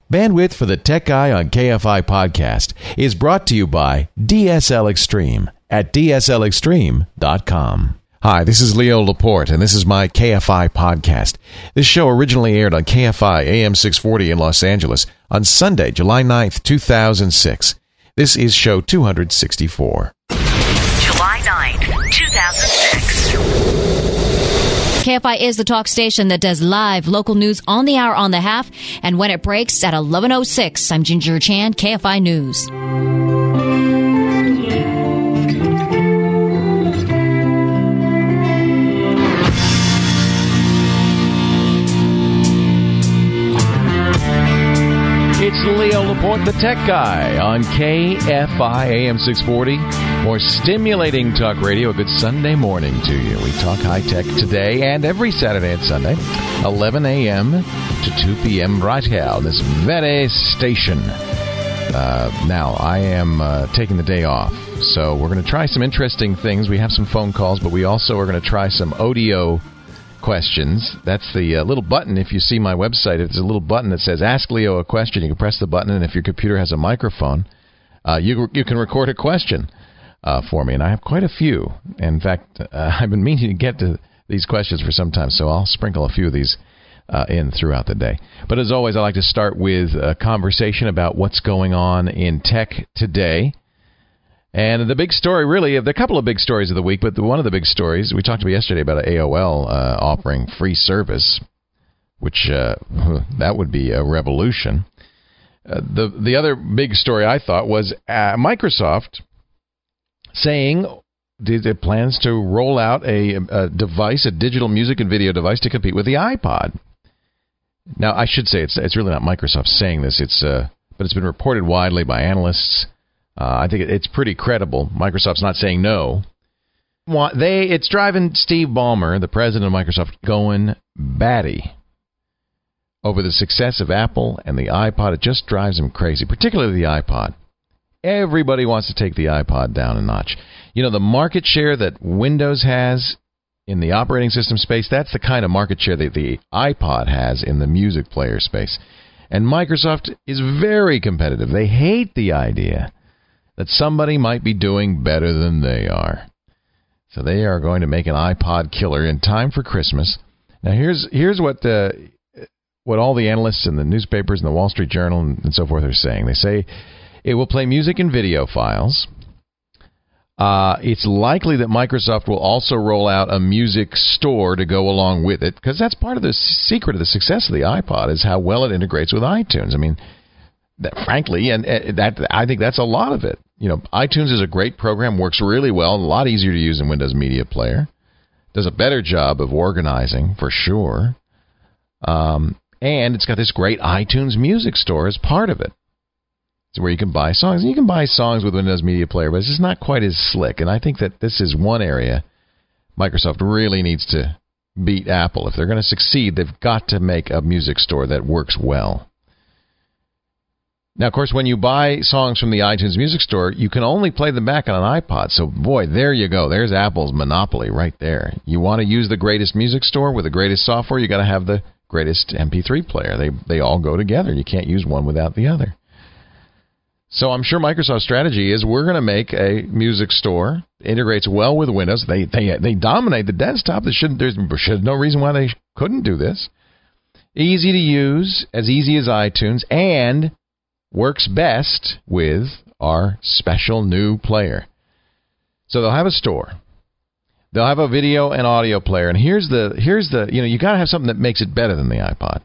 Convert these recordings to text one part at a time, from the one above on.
Bandwidth for the Tech Guy on KFI podcast is brought to you by DSL Extreme at DSLExtreme.com. Hi, this is Leo Laporte, and this is my KFI podcast. This show originally aired on KFI AM 640 in Los Angeles on Sunday, July 9th, 2006. This is show 264. July 9th, 2006. KFI is the talk station that does live local news on the hour, on the half, and when it breaks at 11:06. I'm Ginger Chan, KFI News. It's Leo Laporte, the Tech Guy, on KFI AM 640. More stimulating talk radio. A good Sunday morning to you. We talk high-tech today and every Saturday and Sunday, 11 a.m. to 2 p.m. right here on this very station. Now, I am taking the day off, so we're going to try some interesting things. We have some phone calls, but we also are going to try some audio questions. That's the little button. If you see my website, it's a little button that says Ask Leo a Question. You can press the button, and if your computer has a microphone, you can record a question for me. And I have quite a few. In fact, I've been meaning to get to these questions for some time, so I'll sprinkle a few of these in throughout the day. But as always, I like to start with a conversation about what's going on in tech today. And the big story, really, there are a couple of big stories of the week, but one of the big stories, we talked about yesterday about AOL offering free service, which that would be a revolution. The other big story, I thought, was Microsoft saying it plans to roll out a device, a digital music and video device to compete with the iPod. Now, I should say it's really not Microsoft saying this, but it's been reported widely by analysts. I think it's pretty credible. Microsoft's not saying no. It's driving Steve Ballmer, the president of Microsoft, going batty over the success of Apple and the iPod. It just drives him crazy, particularly the iPod. Everybody wants to take the iPod down a notch. You know, the market share that Windows has in the operating system space, that's the kind of market share that the iPod has in the music player space. And Microsoft is very competitive. They hate the idea that somebody might be doing better than they are. So they are going to make an iPod killer in time for Christmas. Now, here's what all the analysts in the newspapers and the Wall Street Journal and so forth are saying. They say it will play music and video files. It's likely that Microsoft will also roll out a music store to go along with it, because that's part of the secret of the success of the iPod is how well it integrates with iTunes. I mean, frankly, and I think that's a lot of it. You know, iTunes is a great program, works really well, a lot easier to use than Windows Media Player. Does a better job of organizing, for sure. And it's got this great iTunes music store as part of it. It's where you can buy songs. And you can buy songs with Windows Media Player, but it's just not quite as slick. And I think that this is one area Microsoft really needs to beat Apple. If they're going to succeed, they've got to make a music store that works well. Now, of course, when you buy songs from the iTunes Music Store, you can only play them back on an iPod. So, boy, there you go. There's Apple's monopoly right there. You want to use the greatest music store with the greatest software, you got to have the greatest MP3 player. They all go together. You can't use one without the other. So I'm sure Microsoft's strategy is we're going to make a music store, integrates well with Windows. They dominate the desktop. There's no reason why they couldn't do this. Easy to use, as easy as iTunes, and works best with our special new player. So they'll have a store. They'll have a video and audio player. And here's the you got to have something that makes it better than the iPod.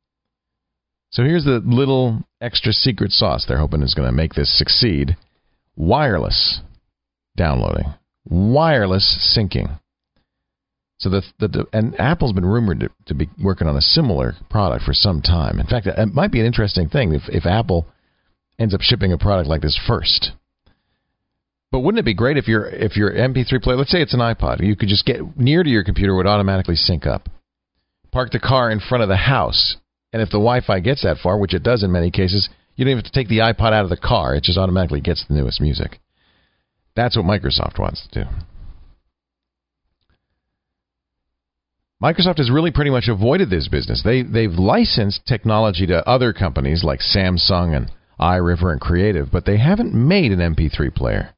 So here's the little extra secret sauce they're hoping is going to make this succeed. Wireless downloading. Wireless syncing. So and Apple's been rumored to be working on a similar product for some time. In fact, it might be an interesting thing if Apple ends up shipping a product like this first. But wouldn't it be great if your MP3 player, let's say it's an iPod, you could just get near to your computer, would automatically sync up. Park the car in front of the house, and if the Wi-Fi gets that far, which it does in many cases, you don't even have to take the iPod out of the car. It just automatically gets the newest music. That's what Microsoft wants to do. Microsoft has really pretty much avoided this business. They've licensed technology to other companies like Samsung and iRiver and Creative, but they haven't made an MP3 player.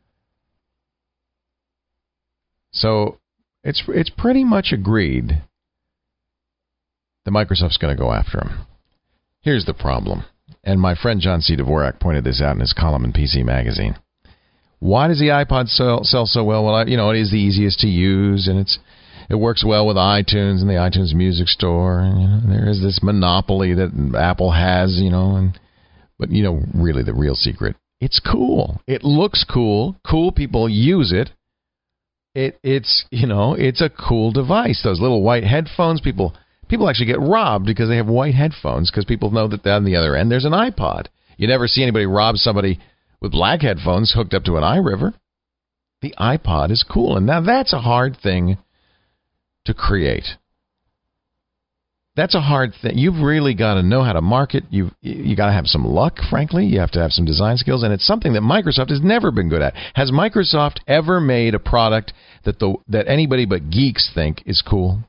So it's pretty much agreed that Microsoft's going to go after them. Here's the problem, and my friend John C. Dvorak pointed this out in his column in PC Magazine. Why does the iPod sell so well? Well, it is the easiest to use, and it works well with iTunes and the iTunes Music Store. And, there is this monopoly that Apple has, but really the real secret, it's cool. It looks cool. Cool people use it. It's a cool device. Those little white headphones, people actually get robbed because they have white headphones because people know that on the other end there's an iPod. You never see anybody rob somebody with black headphones hooked up to an iRiver. The iPod is cool, and now that's a hard thing to create. That's a hard thing. You've really got to know how to market. You got to have some luck, frankly. You have to have some design skills, and it's something that Microsoft has never been good at. Has Microsoft ever made a product that anybody but geeks think is cool?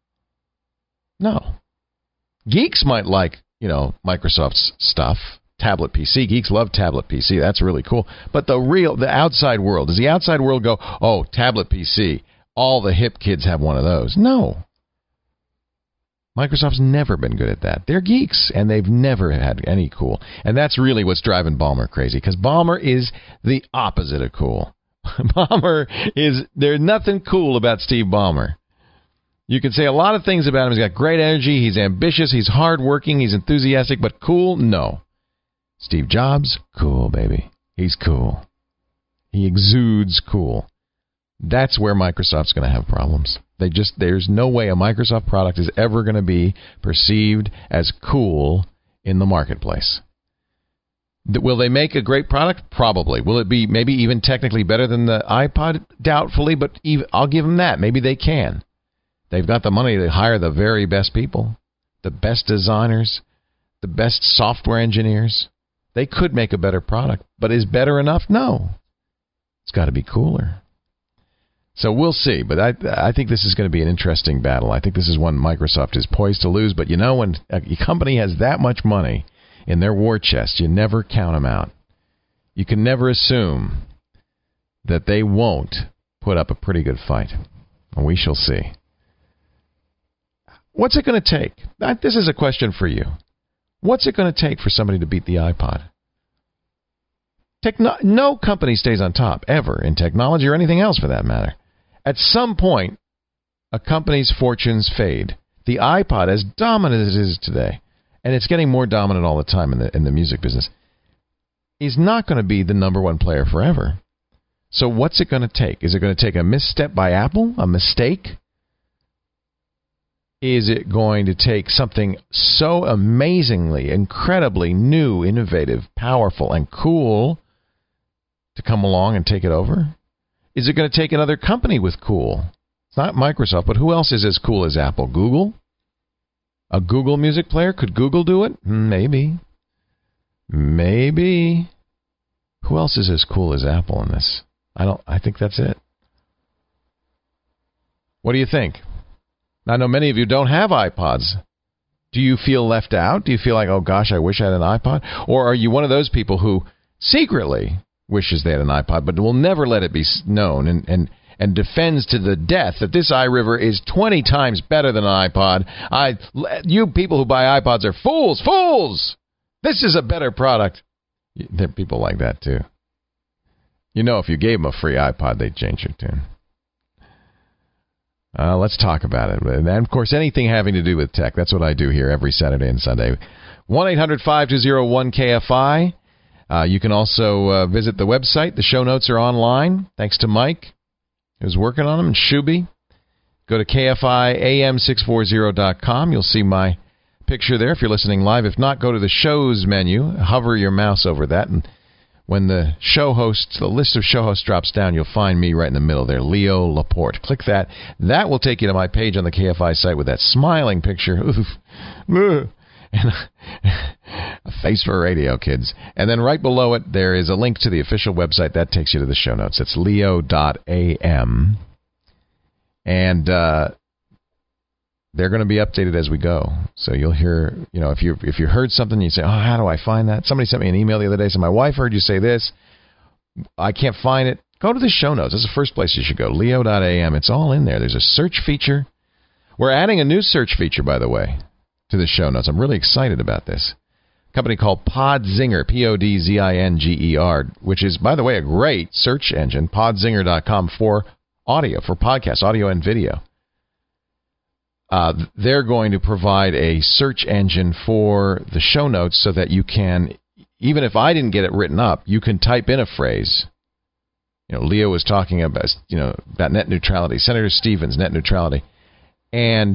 No. Geeks might like, Microsoft's stuff. Tablet PC. Geeks love tablet PC. That's really cool. But the outside world, does the outside world go, oh, tablet PC, all the hip kids have one of those? No. Microsoft's never been good at that. They're geeks, and they've never had any cool. And that's really what's driving Ballmer crazy, because Ballmer is the opposite of cool. There's nothing cool about Steve Ballmer. You can say a lot of things about him. He's got great energy. He's ambitious. He's hardworking. He's enthusiastic. But cool? No. Steve Jobs? Cool, baby. He's cool. He exudes cool. That's where Microsoft's going to have problems. There's no way a Microsoft product is ever going to be perceived as cool in the marketplace. Will they make a great product? Probably. Will it be maybe even technically better than the iPod? Doubtfully, but I'll give them that. Maybe they can. They've got the money to hire the very best people, the best designers, the best software engineers. They could make a better product, but is better enough? No. It's got to be cooler. So we'll see, but I think this is going to be an interesting battle. I think this is one Microsoft is poised to lose, but when a company has that much money in their war chest, you never count them out. You can never assume that they won't put up a pretty good fight. And we shall see. What's it going to take? This is a question for you. What's it going to take for somebody to beat the iPod? No company stays on top, ever, in technology or anything else for that matter. At some point, a company's fortunes fade. The iPod, as dominant as it is today, and it's getting more dominant all the time in the music business, is not going to be the number one player forever. So what's it going to take? Is it going to take a misstep by Apple? A mistake? Is it going to take something so amazingly, incredibly new, innovative, powerful, and cool to come along and take it over? Is it going to take another company with cool? It's not Microsoft, but who else is as cool as Apple? Google? A Google music player? Could Google do it? Maybe. Maybe. Who else is as cool as Apple in this? I think that's it. What do you think? I know many of you don't have iPods. Do you feel left out? Do you feel like, oh gosh, I wish I had an iPod? Or are you one of those people who secretly wishes they had an iPod, but will never let it be known and defends to the death that this iRiver is 20 times better than an iPod? You people who buy iPods are fools! Fools! This is a better product. There are people like that, too. If you gave them a free iPod, they'd change your tune. Let's talk about it. And, of course, anything having to do with tech. That's what I do here every Saturday and Sunday. 1-800-5201-KFI. You can also visit the website. The show notes are online. Thanks to Mike, who's working on them, and Shuby. Go to KFIAM640.com. You'll see my picture there if you're listening live. If not, go to the shows menu. Hover your mouse over that, and when the list of show hosts drops down, you'll find me right in the middle there, Leo Laporte. Click that. That will take you to my page on the KFI site with that smiling picture. And a face for radio, kids. And then right below it, there is a link to the official website. That takes you to the show notes. It's leo.am. And they're going to be updated as we go. So you'll hear, if you heard something, you say, oh, how do I find that? Somebody sent me an email the other day, said, my wife heard you say this. I can't find it. Go to the show notes. That's the first place you should go. Leo.am. It's all in there. There's a search feature. We're adding a new search feature, by the way, to the show notes. I'm really excited about this. A company called Podzinger, Podzinger, which is, by the way, a great search engine, podzinger.com, for audio, for podcasts, audio and video. They're going to provide a search engine for the show notes so that you can, even if I didn't get it written up, you can type in a phrase. Leo was talking about, about net neutrality, Senator Stevens, net neutrality. And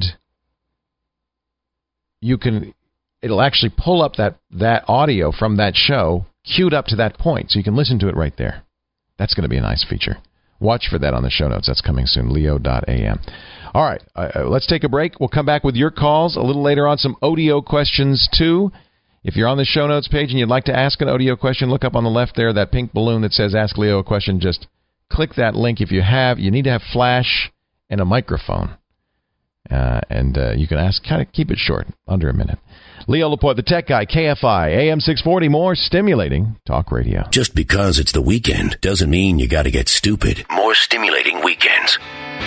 it'll actually pull up that audio from that show queued up to that point, so you can listen to it right there. That's going to be a nice feature. Watch for that on the show notes. That's coming soon, leo.am. All right, let's take a break. We'll come back with your calls a little later on, some audio questions, too. If you're on the show notes page and you'd like to ask an audio question, look up on the left there, that pink balloon that says Ask Leo a Question. Just click that link. If you need to have flash and a microphone. And you can ask, kind of keep it short, under a minute. Leo Laporte, the tech guy, KFI, AM 640, more stimulating talk radio. Just because it's the weekend doesn't mean you got to get stupid. More stimulating weekends.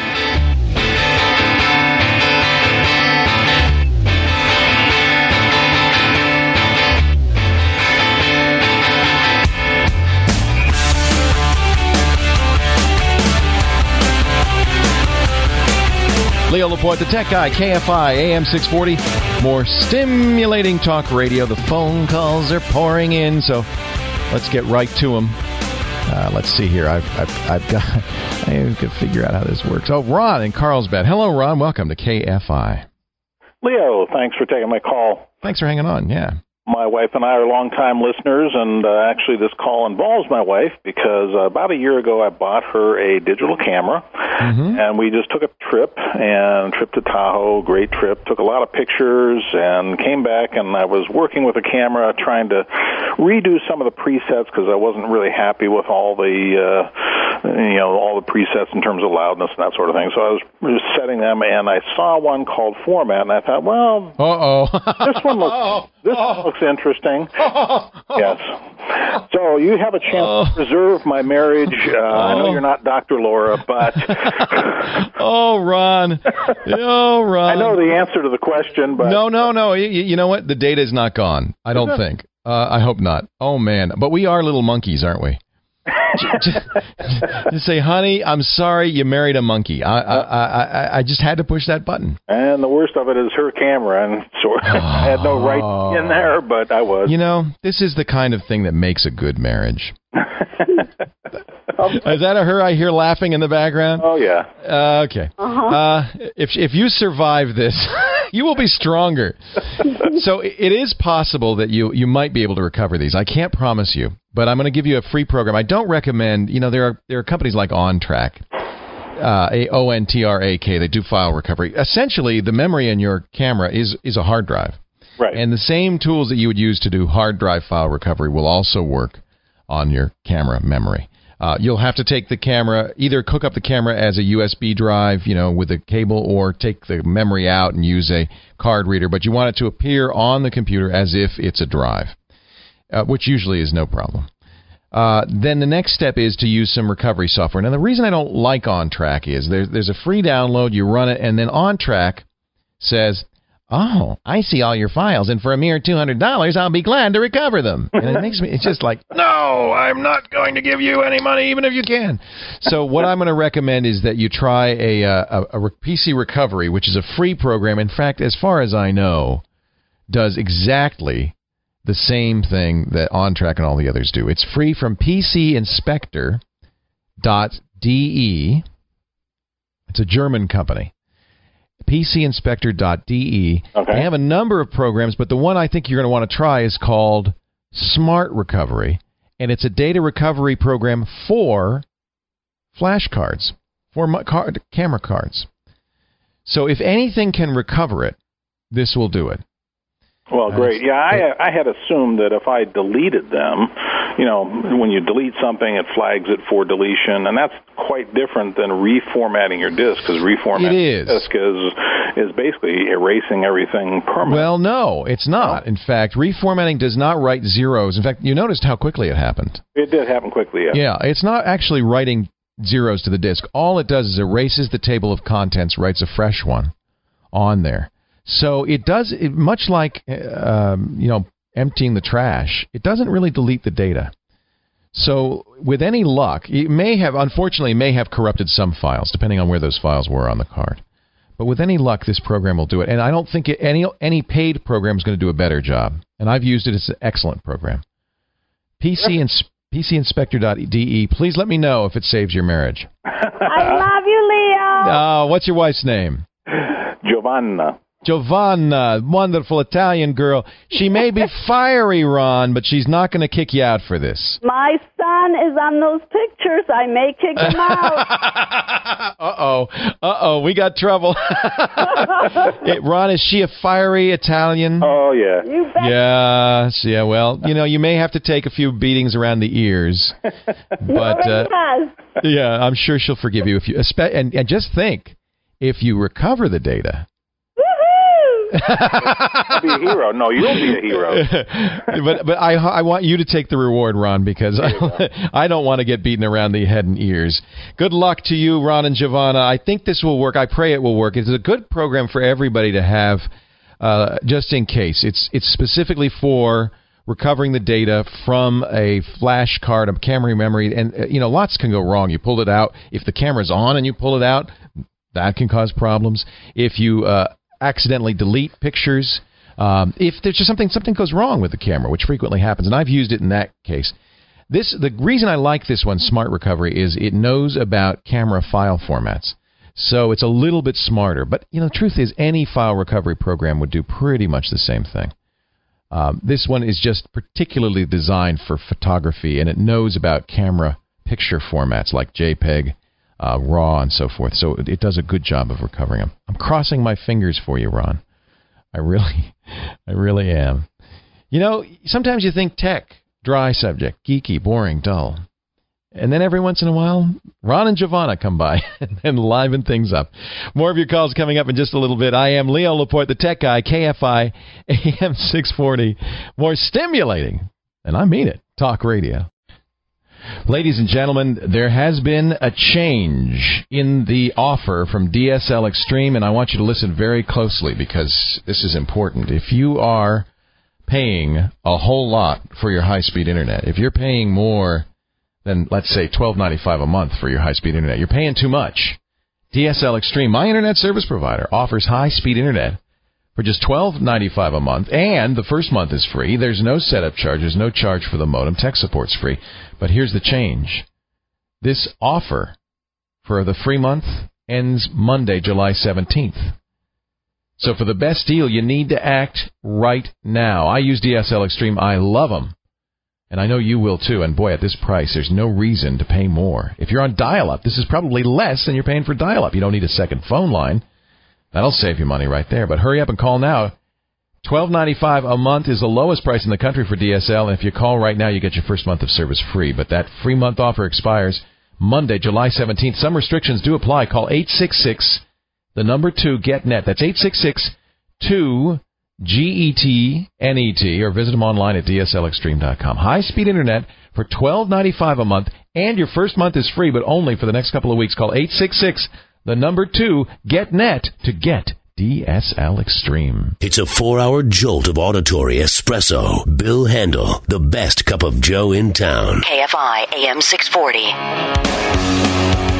Leo Laporte, the tech guy, KFI, AM 640. More stimulating talk radio. The phone calls are pouring in, so let's get right to them. Let's see here. I have to figure out how this works. Oh, Ron in Carlsbad. Hello, Ron. Welcome to KFI. Leo, thanks for taking my call. Thanks for hanging on, yeah. My wife and I are longtime listeners, and actually this call involves my wife because about a year ago I bought her a digital camera, and we just took a trip to Tahoe, great trip, took a lot of pictures, and came back, and I was working with a camera trying to redo some of the presets because I wasn't really happy with all the all the presets in terms of loudness and that sort of thing. So I was setting them, and I saw one called Format, and I thought, well, this one looks interesting. Yes. So you have a chance to preserve my marriage. I know you're not Dr. Laura, but... Ron. Ron. I know the answer to the question, but... No. You know what? The data is not gone. I don't think. I hope not. Oh, man. But we are little monkeys, aren't we? Just say, honey, I'm sorry you married a monkey. I just had to push that button. And the worst of it is her camera, and so I had no right in there, but I was. This is the kind of thing that makes a good marriage. Is that her I hear laughing in the background? Oh, yeah. Okay. If you survive this, you will be stronger. So it is possible that you might be able to recover these. I can't promise you, but I'm going to give you a free program. I don't recommend, there are companies like OnTrack, ONTRAK, they do file recovery. Essentially, the memory in your camera is a hard drive. Right. And the same tools that you would use to do hard drive file recovery will also work on your camera memory. You'll have to take the camera, either hook up the camera as a USB drive, with a cable, or take the memory out and use a card reader. But you want it to appear on the computer as if it's a drive, which usually is no problem. Then the next step is to use some recovery software. Now, the reason I don't like OnTrack is there's a free download, you run it, and then OnTrack says, oh, I see all your files, and for a mere $200, I'll be glad to recover them. And it's just like, no, I'm not going to give you any money, even if you can. So what I'm going to recommend is that you try a PC Recovery, which is a free program. In fact, as far as I know, does exactly the same thing that OnTrack and all the others do. It's free from PCinspector.de. It's a German company. PCinspector.de. Okay. They have a number of programs, but the one I think you're going to want to try is called Smart Recovery, and it's a data recovery program for flash cards, for camera cards. So if anything can recover it, this will do it. Well, great. Yeah, I had assumed that if I deleted them, when you delete something, it flags it for deletion, and that's quite different than reformatting your disk, because reformatting your disk is basically erasing everything permanently. Well, no, it's not. In fact, reformatting does not write zeros. In fact, you noticed how quickly it happened. It did happen quickly, yeah. Yeah, it's not actually writing zeros to the disk. All it does is erases the table of contents, writes a fresh one on there. So it does, much like emptying the trash, it doesn't really delete the data. So with any luck, it unfortunately may have corrupted some files, depending on where those files were on the card. But with any luck, this program will do it. And I don't think any paid program is going to do a better job. And I've used it. It's an excellent program. PCinspector.de. Please let me know if it saves your marriage. I love you, Leo. What's your wife's name? Giovanna. Giovanna, wonderful Italian girl. She may be fiery, Ron, but she's not going to kick you out for this. My son is on those pictures. I may kick him out. Uh-oh, we got trouble. Ron, is she a fiery Italian? Oh, yeah. You bet. Yeah, well, you may have to take a few beatings around the ears. But yeah, I'm sure she'll forgive you. And just think, if you recover the data... I'll be a hero. No, you'll be a hero. but I want you to take the reward, Ron, because I don't want to get beaten around the head and ears. Good luck to you, Ron and Giovanna. I think this will work. I pray it will work. It's a good program for everybody to have, just in case. It's specifically for recovering the data from a flash card, a camera memory, and lots can go wrong. You pull it out. If the camera's on and you pull it out, that can cause problems. If you accidentally delete pictures, if there's just something goes wrong with the camera, which frequently happens, and I've used it in that case. The reason I like this one, Smart Recovery, is it knows about camera file formats, so it's a little bit smarter. But the truth is, any file recovery program would do pretty much the same thing. This one is just particularly designed for photography, and it knows about camera picture formats like JPEG, RAW, and so forth. So it does a good job of recovering them. I'm crossing my fingers for you, Ron. I really am. Sometimes you think tech, dry subject, geeky, boring, dull. And then every once in a while, Ron and Giovanna come by and liven things up. More of your calls coming up in just a little bit. I am Leo Laporte, the tech guy, KFI, AM 640. More stimulating, and I mean it, talk radio. Ladies and gentlemen, there has been a change in the offer from DSL Extreme, and I want you to listen very closely because this is important. If you are paying a whole lot for your high-speed internet, if you're paying more than, let's say, $12.95 a month for your high-speed internet, you're paying too much. DSL Extreme, my internet service provider, offers high-speed internet for just $12.95 a month, and the first month is free. There's no setup charge. There's no charge for the modem. Tech support's free. But here's the change. This offer for the free month ends Monday, July 17th. So for the best deal, you need to act right now. I use DSL Extreme. I love them. And I know you will too. And boy, at this price, there's no reason to pay more. If you're on dial-up, this is probably less than you're paying for dial-up. You don't need a second phone line. That'll save you money right there. But hurry up and call now. $12.95 a month is the lowest price in the country for DSL. And if you call right now, you get your first month of service free. But that free month offer expires Monday, July 17th. Some restrictions do apply. Call 866, the number 2, GET-NET. That's 866-2-GET-NET. Or visit them online at DSLExtreme.com. High-speed internet for $12.95 a month. And your first month is free, but only for the next couple of weeks. Call 866, the number 2, GET-NET to get DSL Extreme. It's a 4-hour jolt of auditory espresso. Bill Handel, the best cup of Joe in town. KFI AM 640.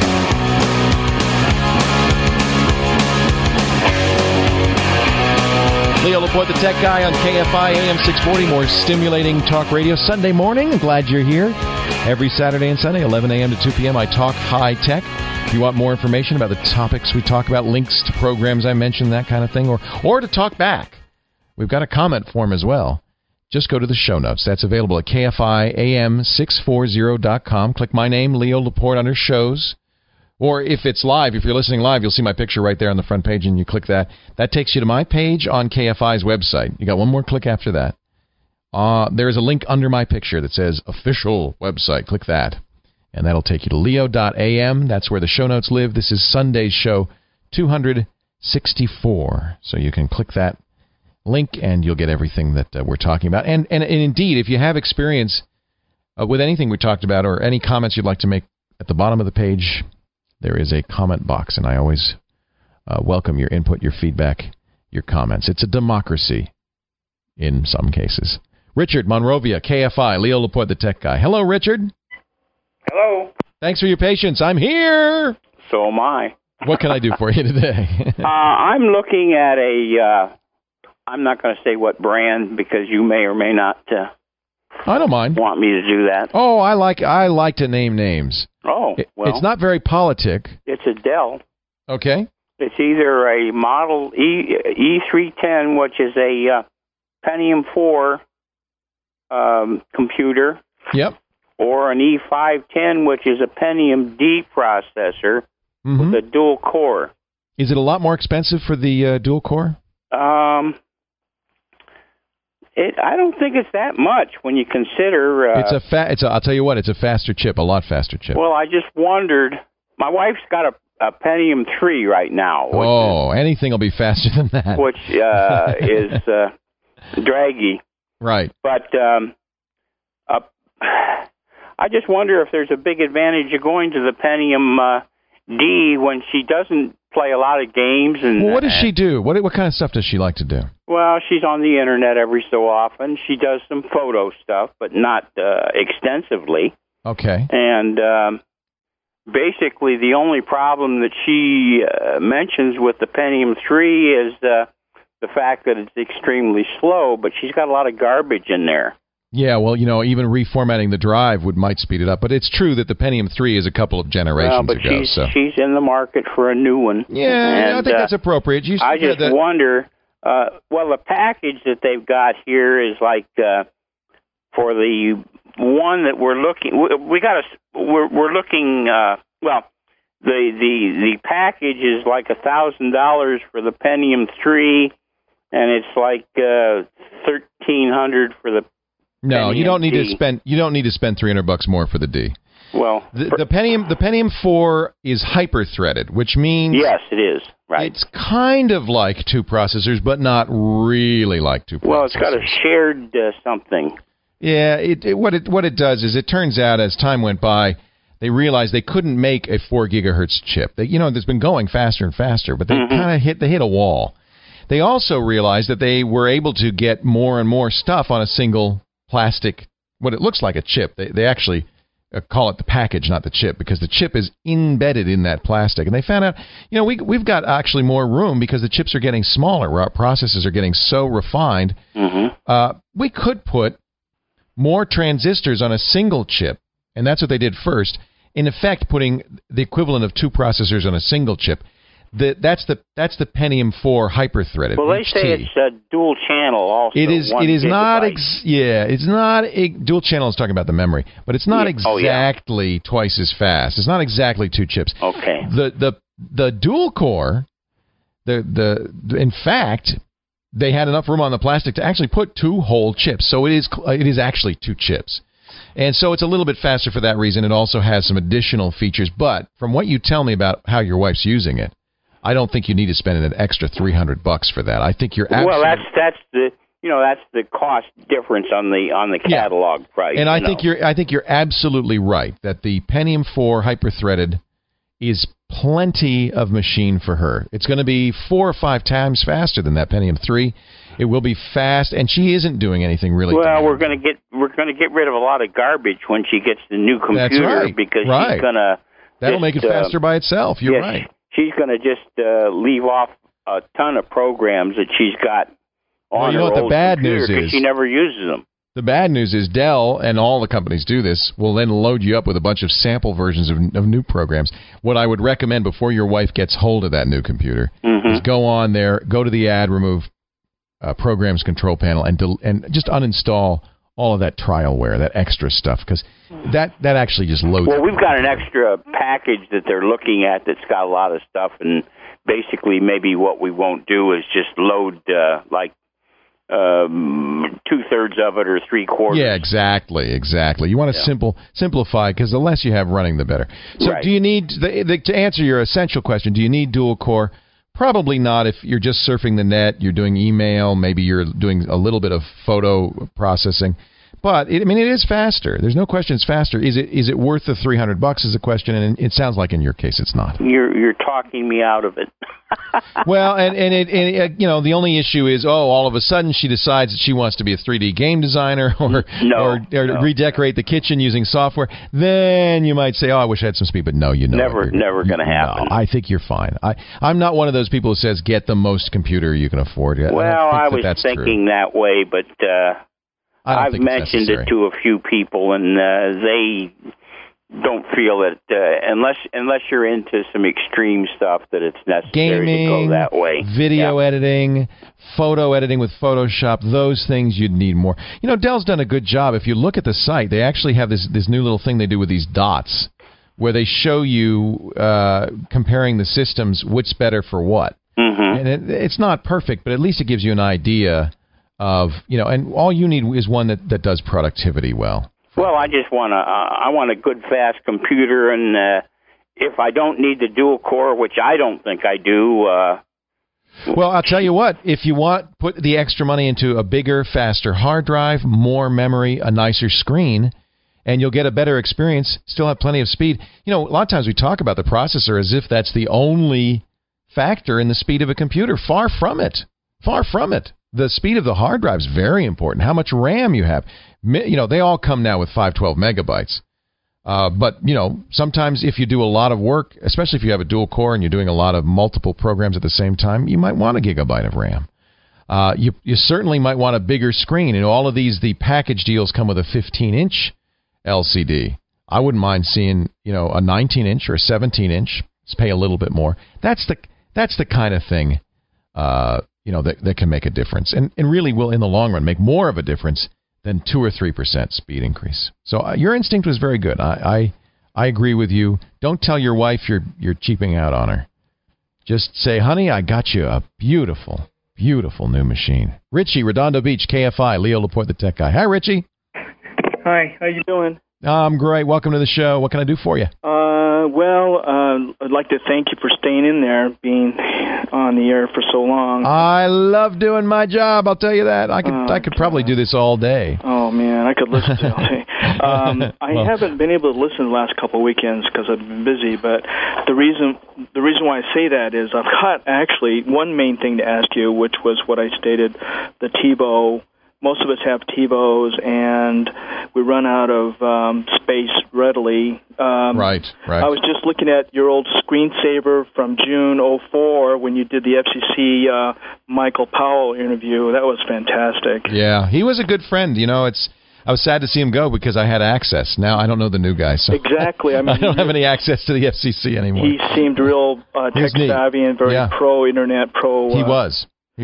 Leo Laporte, the tech guy on KFI AM 640. More stimulating talk radio Sunday morning. I'm glad you're here. Every Saturday and Sunday, 11 a.m. to 2 p.m., I talk high tech. If you want more information about the topics we talk about, links to programs I mentioned, that kind of thing, or to talk back, we've got a comment form as well. Just go to the show notes. That's available at KFIAM640.com. Click my name, Leo Laporte, under shows. Or if it's live, if you're listening live, you'll see my picture right there on the front page, and you click that. That takes you to my page on KFI's website. You got one more click after that. There is a link under my picture that says official website. Click that, and that'll take you to leo.am. That's where the show notes live. This is Sunday's show 264. So you can click that link, and you'll get everything that we're talking about. And indeed, if you have experience with anything we talked about or any comments you'd like to make, at the bottom of the page, there is a comment box, and I always welcome your input, your feedback, your comments. It's a democracy in some cases. Richard, Monrovia, KFI, Leo Laporte, the tech guy. Hello, Richard. Hello. Thanks for your patience. I'm here. So am I. What can I do for you today? I'm looking at I'm not going to say what brand because you may or may not I don't mind. Want me to do that. Oh, I like to name names. Oh, well. It's not very politic. It's a Dell. Okay. It's either a Model E310, which is a Pentium 4 computer. Yep. Or an E510, which is a Pentium D processor with a dual core. Is it a lot more expensive for the dual core? I don't think it's that much when you consider. I'll tell you what. It's a faster chip, a lot faster chip. Well, I just wondered. My wife's got a Pentium 3 right now. Anything will be faster than that. Which is draggy. Right. But I just wonder if there's a big advantage of going to the Pentium D when she doesn't play a lot of games. Well, what does she do? What kind of stuff does she like to do? Well, she's on the Internet every so often. She does some photo stuff, but not extensively. Okay. And basically the only problem that she mentions with the Pentium 3 is the fact that it's extremely slow, but she's got a lot of garbage in there. Yeah, well, even reformatting the drive might speed it up. But it's true that the Pentium 3 is a couple of generations ago. She's in the market for a new one. Yeah, I think that's appropriate. I just wonder, the package that they've got here is like for the one that we're looking. We're looking. The package is like $1,000 for the Pentium 3, and it's like $1,300 for the. No, Pentium you don't need D. to spend. You don't need to spend $300 more for the D. Well, the Pentium 4 is hyper-threaded, which means yes, it is. Right. It's kind of like two processors, but not really like two processors. Well, it's got a shared something. Yeah, what it does is it turns out as time went by, they realized they couldn't make a 4 gigahertz chip. That's been going faster and faster, but they kind of hit a wall. They also realized that they were able to get more and more stuff on a single plastic, what it looks like a chip. They actually call it the package, not the chip, because the chip is embedded in that plastic. And they found out, we've got actually more room because the chips are getting smaller. Our processes are getting so refined. We could put more transistors on a single chip, and that's what they did first. In effect, putting the equivalent of two processors on a single chip. That's the Pentium 4 hyper-threaded. Well, they say it's a dual channel also. It is not. It's not. Dual channel is talking about the memory, but it's not exactly twice as fast. It's not exactly two chips. Okay. The dual core. In fact, they had enough room on the plastic to actually put two whole chips. So it is actually two chips. And so it's a little bit faster for that reason. It also has some additional features. But from what you tell me about how your wife's using it, I don't think you need to spend an extra $300 for that. I think you're absolutely... Well, that's the cost difference on the catalog price. And I think you're absolutely right that the Pentium 4 hyper-threaded is plenty of machine for her. It's going to be 4 or 5 times faster than that Pentium 3. It will be fast, and she isn't doing anything really. Well, we're going to get rid of a lot of garbage when she gets the new computer. That's right. Because she's going to. That'll make it faster by itself. You're right. She's going to just leave off a ton of programs that she's got on her old computer. The bad news is she never uses them. The bad news is Dell, and all the companies do this, will then load you up with a bunch of sample versions of new programs. What I would recommend before your wife gets hold of that new computer is go on there, go to the ad, remove Programs Control Panel, and just uninstall all of that trialware, that extra stuff, because that actually just loads. Well, we've got an extra package that they're looking at that's got a lot of stuff, and basically maybe what we won't do is just load 2/3 of it or 3/4. Yeah, exactly. You want to simplify, because the less you have running, the better. So Right. do you need, to answer your essential question, do you need dual core? Probably not. If you're just surfing the net, you're doing email, maybe you're doing a little bit of photo processing. But, it is faster. There's no question it's faster. Is it worth the $300 is the question, and it sounds like in your case it's not. You're talking me out of it. Well, and the only issue is, all of a sudden she decides that she wants to be a 3D game designer or redecorate the kitchen using software. Then you might say, I wish I had some speed, but no, never going to happen. No, I think you're fine. I'm not one of those people who says get the most computer you can afford. Well, I was thinking that way, but I've mentioned it to a few people, and they don't feel that unless you're into some extreme stuff that it's necessary to go that way. Video editing, photo editing with Photoshop, those things you'd need more. Dell's done a good job. If you look at the site, they actually have this new little thing they do with these dots where they show you comparing the systems, what's better for what. Mm-hmm. And it's not perfect, but at least it gives you an idea of, and all you need is one that does productivity well. Well, I just want a good, fast computer, and if I don't need the dual core, which I don't think I do. Well, I'll tell you what. If you put the extra money into a bigger, faster hard drive, more memory, a nicer screen, and you'll get a better experience. Still have plenty of speed. A lot of times we talk about the processor as if that's the only factor in the speed of a computer. Far from it. Far from it. The speed of the hard drive is very important. How much RAM you have. They all come now with 512 megabytes. But, sometimes if you do a lot of work, especially if you have a dual core and you're doing a lot of multiple programs at the same time, you might want a gigabyte of RAM. You certainly might want a bigger screen. All of these, the package deals come with a 15-inch LCD. I wouldn't mind seeing, a 19-inch or a 17-inch. Just pay a little bit more. That's the kind of thing, that can make a difference. And really will, in the long run, make more of a difference than 2 or 3% speed increase. So your instinct was very good. I agree with you. Don't tell your wife you're cheaping out on her. Just say, honey, I got you a beautiful, beautiful new machine. Richie, Redondo Beach, KFI, Leo Laporte, the tech guy. Hi, Richie. Hi, how you doing? I'm great. Welcome to the show. What can I do for you? I'd like to thank you for staying in there, being on the air for so long. I love doing my job, I'll tell you that. I could probably do this all day. Oh, man, I could listen to it all day. I haven't been able to listen the last couple of weekends because I've been busy, but the reason why I say that is I've got actually one main thing to ask you, which was what I stated, the TiVo. Most of us have TiVos, and we run out of space readily. Right. I was just looking at your old screensaver from June 2004 when you did the FCC Michael Powell interview. That was fantastic. Yeah, he was a good friend. I was sad to see him go because I had access. Now I don't know the new guy. So exactly. I don't have any access to the FCC anymore. He seemed real tech-savvy and very pro-internet, pro... He was. He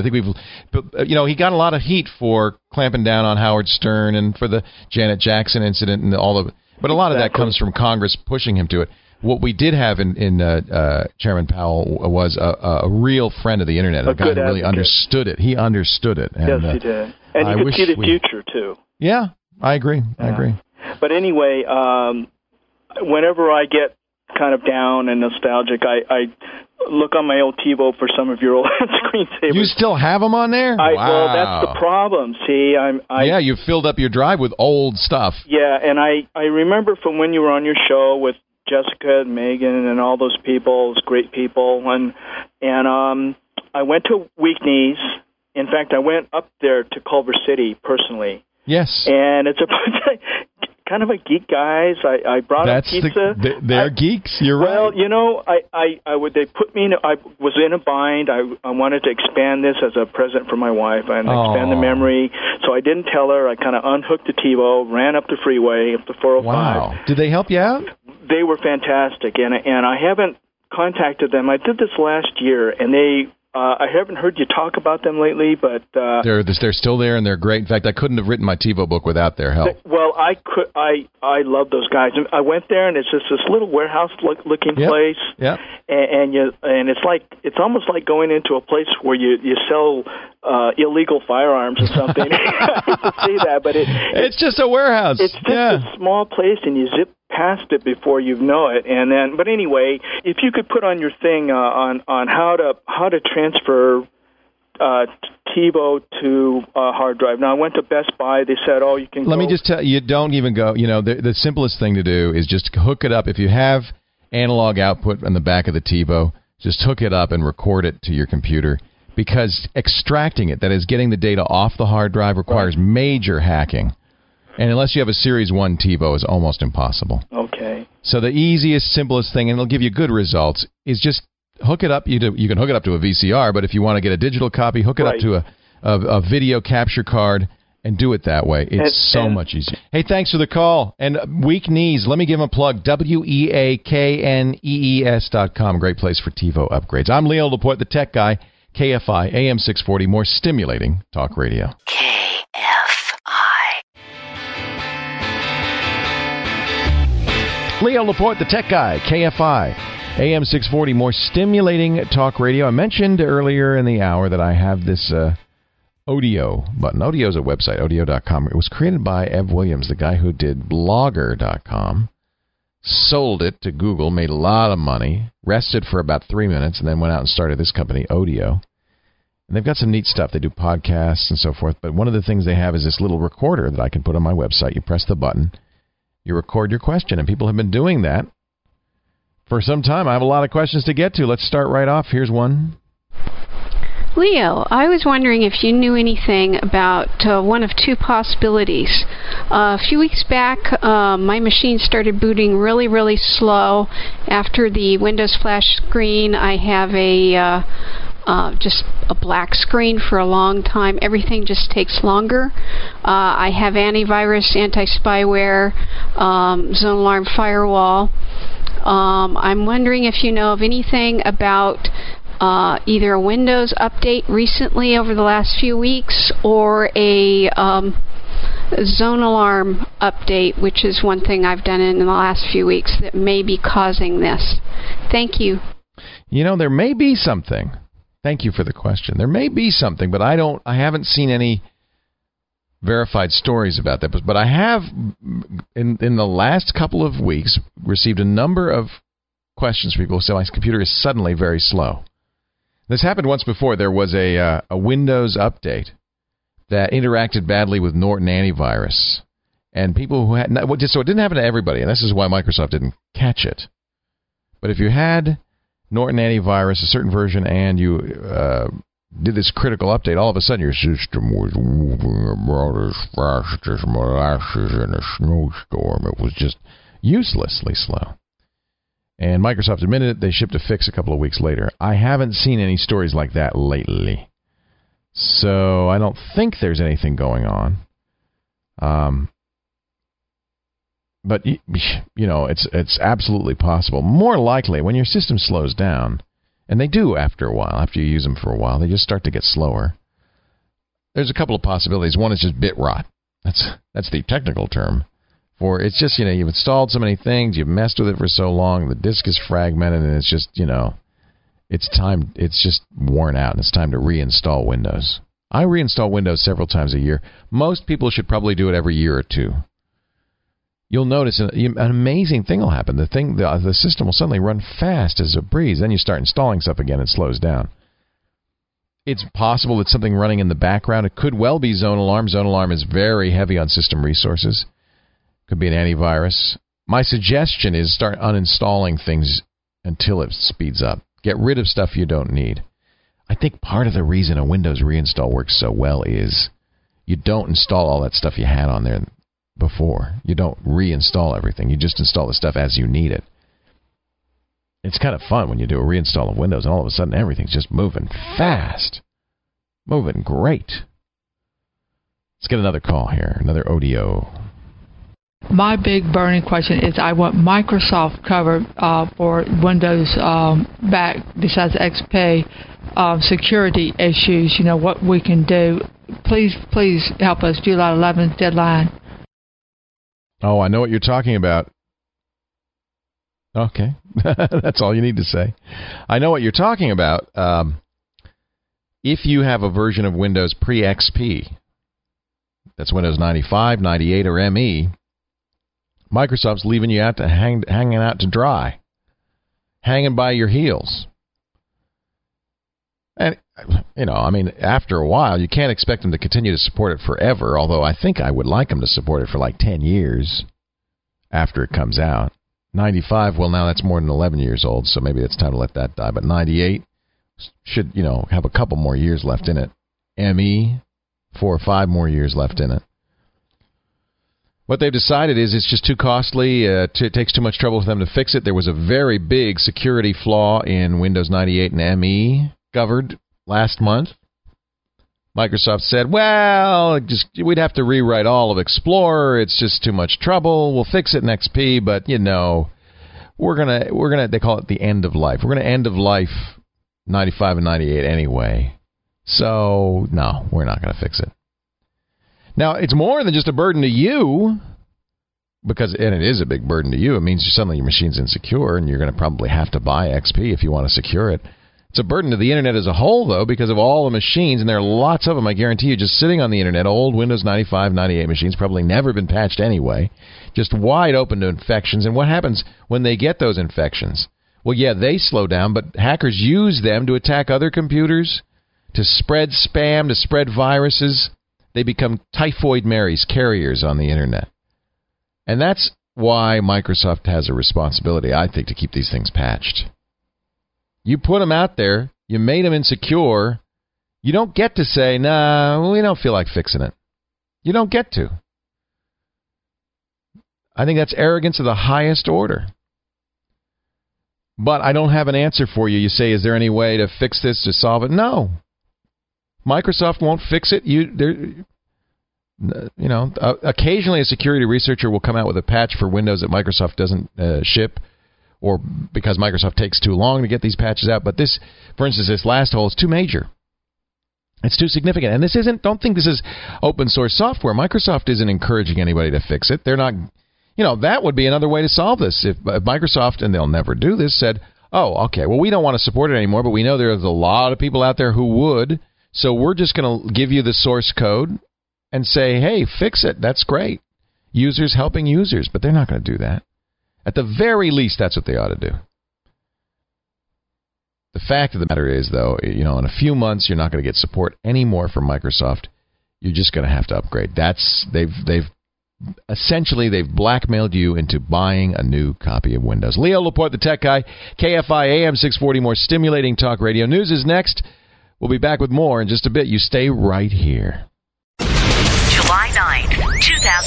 got a lot of heat for clamping down on Howard Stern and for the Janet Jackson incident and all of it. But a lot of that comes from Congress pushing him to it. What we did have in Chairman Powell was a real friend of the Internet, a guy who really understood it. He understood it. And, yes, he did. And you could see the future, too. Yeah, I agree. But anyway, whenever I get kind of down and nostalgic, I look on my old TiVo for some of your old screensavers. You still have them on there? Wow. Well, that's the problem. See, yeah, you filled up your drive with old stuff. Yeah, and I remember from when you were on your show with Jessica and Megan and all those people, those great people, and I went to Weak Knees. In fact, I went up there to Culver City personally. Yes. And it's a bunch of kind of a geek guys. I brought up pizza. They're geeks. You're right. Well, they put me in. I was in a bind. I wanted to expand this as a present for my wife and expand the memory. So I didn't tell her. I kind of unhooked the TiVo, ran up the freeway, up the 405. Wow. Did they help you out? They were fantastic, and I haven't contacted them. I did this last year, and they I haven't heard you talk about them lately, but they're still there and they're great. In fact, I couldn't have written my TiVo book without their help. Well, I love those guys. I went there, and it's just this little warehouse looking place. Yeah. And it's almost like going into a place where you sell illegal firearms or something. I hate to say that, but it's just a warehouse. It's just a small place, and you zip past it before you know it. And then, but anyway, if you could put on your thing on how to transfer TiVo to a hard drive. Now, I went to Best Buy. They said, you can Let me just tell you, don't even go. The simplest thing to do is just hook it up. If you have analog output on the back of the TiVo, just hook it up and record it to your computer, because extracting it, that is getting the data off the hard drive, requires major hacking. And unless you have a Series 1 TiVo, is almost impossible. Okay. So the easiest, simplest thing, and it'll give you good results, is just hook it up. You can hook it up to a VCR, but if you want to get a digital copy, hook it up to a video capture card and do it that way. It's so much easier. Hey, thanks for the call. And Weak Knees, let me give them a plug. WEAKNEES.com. Great place for TiVo upgrades. I'm Leo Laporte, the tech guy. KFI, AM 640, more stimulating talk radio. Leo Laporte, the tech guy, KFI, AM 640, more stimulating talk radio. I mentioned earlier in the hour that I have this Odeo button. Odeo is a website, odeo.com. It was created by Ev Williams, the guy who did Blogger.com, sold it to Google, made a lot of money, rested for about 3 minutes, and then went out and started this company, Odeo. And they've got some neat stuff. They do podcasts and so forth, but one of the things they have is this little recorder that I can put on my website. You press the button, you record your question, and people have been doing that for some time. I have a lot of questions to get to. Let's start right off. Here's one. Leo, I was wondering if you knew anything about one of two possibilities. A few weeks back, my machine started booting really, really slow. After the Windows flash screen, I have just a black screen for a long time. Everything just takes longer. I have antivirus, anti-spyware, Zone Alarm Firewall. I'm wondering if you know of anything about either a Windows update recently over the last few weeks or a Zone Alarm update, which is one thing I've done in the last few weeks that may be causing this. Thank you. There may be something. Thank you for the question. There may be something, but I haven't seen any verified stories about that. But I have, in the last couple of weeks, received a number of questions from people who say my computer is suddenly very slow. This happened once before. There was a Windows update that interacted badly with Norton Antivirus. And people who had... So it didn't happen to everybody, and this is why Microsoft didn't catch it. But if you had Norton Antivirus, a certain version, and you did this critical update, all of a sudden your system was moving about as fast as molasses in a snowstorm. It was just uselessly slow. And Microsoft admitted it. They shipped a fix a couple of weeks later. I haven't seen any stories like that lately. So I don't think there's anything going on. But, it's absolutely possible. More likely, when your system slows down, and they do after a while, after you use them for a while, they just start to get slower. There's a couple of possibilities. One is just bit rot. That's the technical term. For it's just, you've installed so many things, you've messed with it for so long, the disk is fragmented, and it's just, it's just worn out, and it's time to reinstall Windows. I reinstall Windows several times a year. Most people should probably do it every year or two. You'll notice an amazing thing will happen. The system will suddenly run fast as a breeze. Then you start installing stuff again, and it slows down. It's possible that something running in the background, it could well be Zone Alarm. Zone Alarm is very heavy on system resources. Could be an antivirus. My suggestion is start uninstalling things until it speeds up. Get rid of stuff you don't need. I think part of the reason a Windows reinstall works so well is you don't install all that stuff you had on there before. You don't reinstall everything. You just install the stuff as you need it. It's kind of fun when you do a reinstall of Windows and all of a sudden everything's just moving fast. Moving great. Let's get another call here. Another Odeo. My big burning question is I want Microsoft covered for Windows back, besides XP, security issues, what we can do. Please help us. July 11th deadline. Oh, I know what you're talking about. Okay. That's all you need to say. I know what you're talking about. If you have a version of Windows pre-XP, that's Windows 95, 98, or ME, Microsoft's leaving you out to hanging out to dry, hanging by your heels. And, after a while, you can't expect them to continue to support it forever, although I think I would like them to support it for like 10 years after it comes out. 95, well, now that's more than 11 years old, so maybe it's time to let that die. But 98 should, have a couple more years left in it. ME, 4 or 5 more years left in it. What they've decided is it's just too costly. It takes too much trouble for them to fix it. There was a very big security flaw in Windows 98 and ME covered last month. Microsoft said, well, we'd have to rewrite all of Explorer. It's just too much trouble. We'll fix it in XP, but, we're gonna they call it the end of life. We're going to end of life 95 and 98 anyway. So, no, we're not going to fix it. Now, it's more than just a burden to you, and it is a big burden to you. It means suddenly your machine's insecure, and you're going to probably have to buy XP if you want to secure it. It's a burden to the Internet as a whole, though, because of all the machines, and there are lots of them, I guarantee you, just sitting on the Internet, old Windows 95, 98 machines, probably never been patched anyway, just wide open to infections. And what happens when they get those infections? Well, yeah, they slow down, but hackers use them to attack other computers, to spread spam, to spread viruses. They become typhoid Marys, carriers on the Internet. And that's why Microsoft has a responsibility, I think, to keep these things patched. You put them out there, you made them insecure, you don't get to say, nah, we don't feel like fixing it. You don't get to. I think that's arrogance of the highest order. But I don't have an answer for you. You say, is there any way to fix this, to solve it? No. Microsoft won't fix it. Occasionally a security researcher will come out with a patch for Windows that Microsoft doesn't ship, or because Microsoft takes too long to get these patches out. But this, for instance, this last hole is too major. It's too significant. And don't think this is open source software. Microsoft isn't encouraging anybody to fix it. They're not, that would be another way to solve this. If Microsoft, and they'll never do this, said, oh, okay, well, we don't want to support it anymore, but we know there's a lot of people out there who would. So we're just going to give you the source code and say, hey, fix it. That's great. Users helping users. But they're not going to do that. At the very least, that's what they ought to do. The fact of the matter is, though, in a few months, you're not going to get support anymore from Microsoft. You're just going to have to upgrade. They've blackmailed you into buying a new copy of Windows. Leo Laporte, the tech guy, KFI AM 640, more stimulating talk radio. News is next. We'll be back with more in just a bit. You stay right here. July 9th,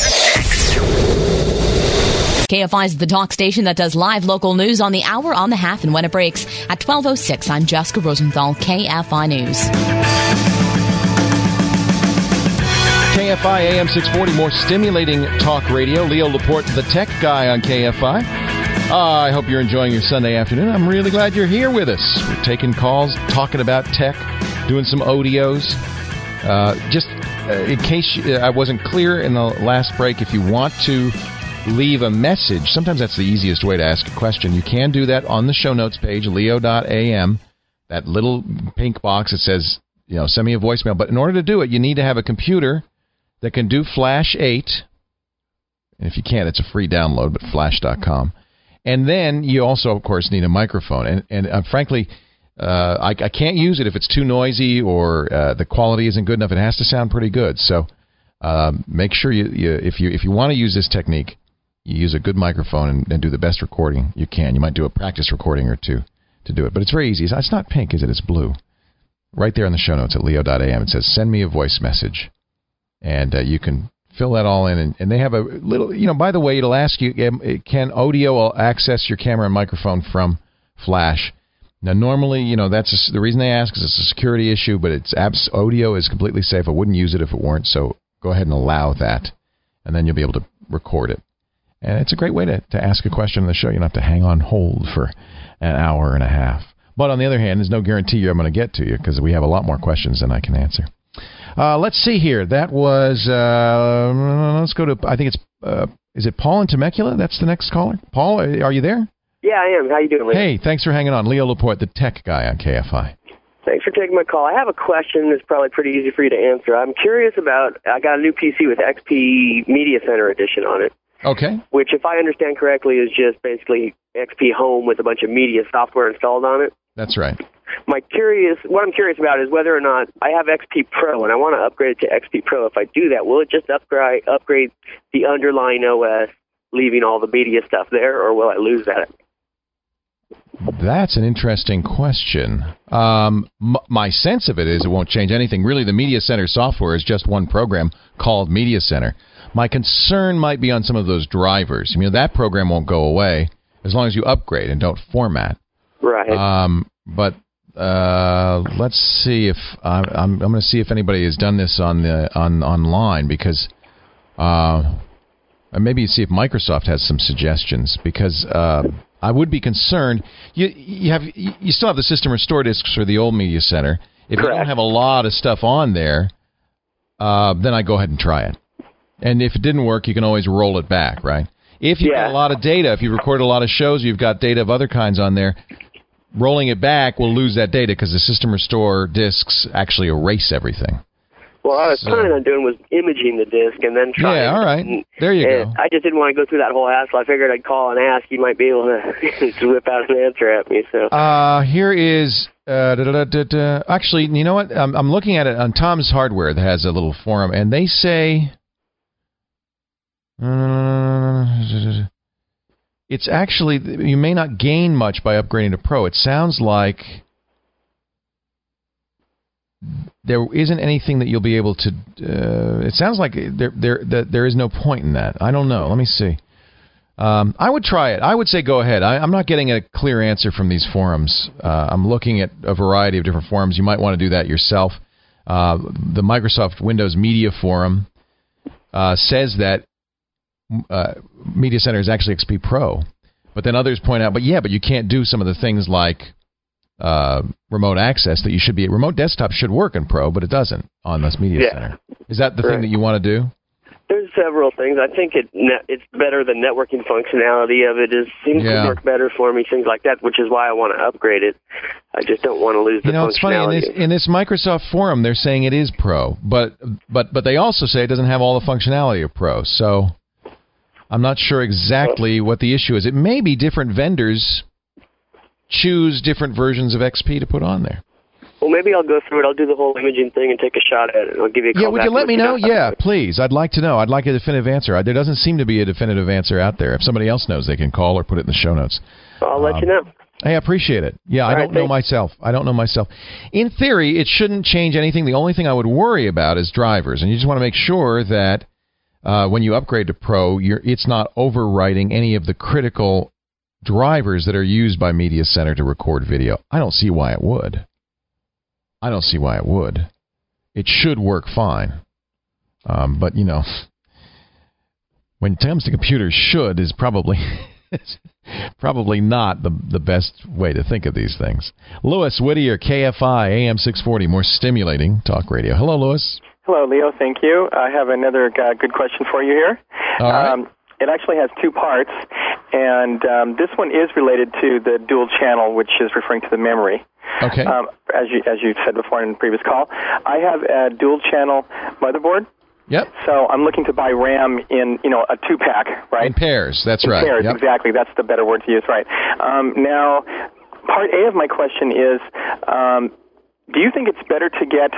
2006. KFI is the talk station that does live local news on the hour, on the half, and when it breaks at 12:06. I'm Jessica Rosenthal, KFI News. KFI AM 640, more stimulating talk radio. Leo Laporte, the tech guy on KFI. I hope you're enjoying your Sunday afternoon. I'm really glad you're here with us. We're taking calls, talking about tech, doing some audios. In case I wasn't clear in the last break, if you want to leave a message, sometimes that's the easiest way to ask a question. You can do that on the show notes page, leo.am, that little pink box that says, send me a voicemail. But in order to do it, you need to have a computer that can do Flash 8. And if you can't, it's a free download, but flash.com. And then you also, of course, need a microphone. And frankly, I can't use it if it's too noisy or the quality isn't good enough. It has to sound pretty good. So make sure if you want to use this technique, you use a good microphone and do the best recording you can. You might do a practice recording or two to do it. But it's very easy. It's not pink, is it? It's blue. Right there in the show notes at leo.am, it says, send me a voice message. And you can fill that all in. And they have a little, by the way, it'll ask you, can audio access your camera and microphone from Flash? Now, normally, that's the reason they ask is it's a security issue, but audio is completely safe. I wouldn't use it if it weren't, so go ahead and allow that, and then you'll be able to record it. And it's a great way to ask a question on the show. You don't have to hang on hold for an hour and a half. But on the other hand, there's no guarantee I'm going to get to you because we have a lot more questions than I can answer. Let's see here. That was, let's go to, I think it's, is it Paul in Temecula? That's the next caller. Paul, are you there? Yeah, I am. How you doing, Leo? Hey, thanks for hanging on. Leo Laporte, the tech guy on KFI. Thanks for taking my call. I have a question that's probably pretty easy for you to answer. I'm curious about, I got a new PC with XP Media Center Edition on it. Okay. Which, if I understand correctly, is just basically XP Home with a bunch of media software installed on it. That's right. What I'm curious about is whether or not I have XP Pro and I want to upgrade it to XP Pro. If I do that, will it just upgrade the underlying OS, leaving all the media stuff there, or will I lose that? That's an interesting question. My sense of it is it won't change anything. Really, the Media Center software is just one program called Media Center. My concern might be on some of those drivers. I mean, that program won't go away as long as you upgrade and don't format. Right. But let's see if I'm going to see if anybody has done this online because maybe see if Microsoft has some suggestions because I would be concerned. You still have the system restore disks for the old Media Center. If Correct. You don't have a lot of stuff on there, then I go ahead and try it. And if it didn't work, you can always roll it back, right? If you've got a lot of data, if you record a lot of shows, you've got data of other kinds on there, rolling it back will lose that data because the system restore disks actually erase everything. Well, what I was planning on doing was imaging the disc and then trying. Yeah, all right. There you go. I just didn't want to go through that whole hassle. I figured I'd call and ask. You might be able to whip out an answer at me. So here is actually, you know what? I'm looking at it on Tom's Hardware that has a little forum, and they say it's actually you may not gain much by upgrading to Pro. It sounds like there isn't anything that you'll be able to. It sounds like there is no point in that. I don't know. Let me see. I would try it. I would say go ahead. I'm not getting a clear answer from these forums. I'm looking at a variety of different forums. You might want to do that yourself. The Microsoft Windows Media Forum says that Media Center is actually XP Pro. But then others point out, but you can't do some of the things like remote access that you should be. Remote desktop should work in Pro, but it doesn't on this Media Center. Is that the thing that you want to do? There's several things. I think it's better. The networking functionality of it seems to work better for me, things like that, which is why I want to upgrade it. I just don't want to lose the functionality. It's funny, in this Microsoft forum, they're saying it is Pro, but they also say it doesn't have all the functionality of Pro, so I'm not sure exactly what the issue is. It may be different vendors choose different versions of XP to put on there. Well, maybe I'll go through it. I'll do the whole imaging thing and take a shot at it. I'll give you a call back. Yeah, would you let me know? Yeah, please. I'd like to know. I'd like a definitive answer. There doesn't seem to be a definitive answer out there. If somebody else knows, they can call or put it in the show notes. I'll let you know. I appreciate it. Yeah, I don't know myself. In theory, it shouldn't change anything. The only thing I would worry about is drivers. And you just want to make sure that when you upgrade to Pro, it's not overwriting any of the critical drivers that are used by Media Center to record video. I don't see why it would. It should work fine. But, when it comes to computers, should is probably not the best way to think of these things. Lewis Whittier, KFI, AM 640, more stimulating talk radio. Hello, Lewis. Hello, Leo. Thank you. I have another good question for you here. All right. It actually has two parts, and this one is related to the dual channel, which is referring to the memory. Okay. As you said before in the previous call, I have a dual channel motherboard. Yep. So I'm looking to buy RAM in a 2-pack, right? In pairs. That's right. In pairs, exactly. That's the better word to use, right? Now, part A of my question is, do you think it's better to get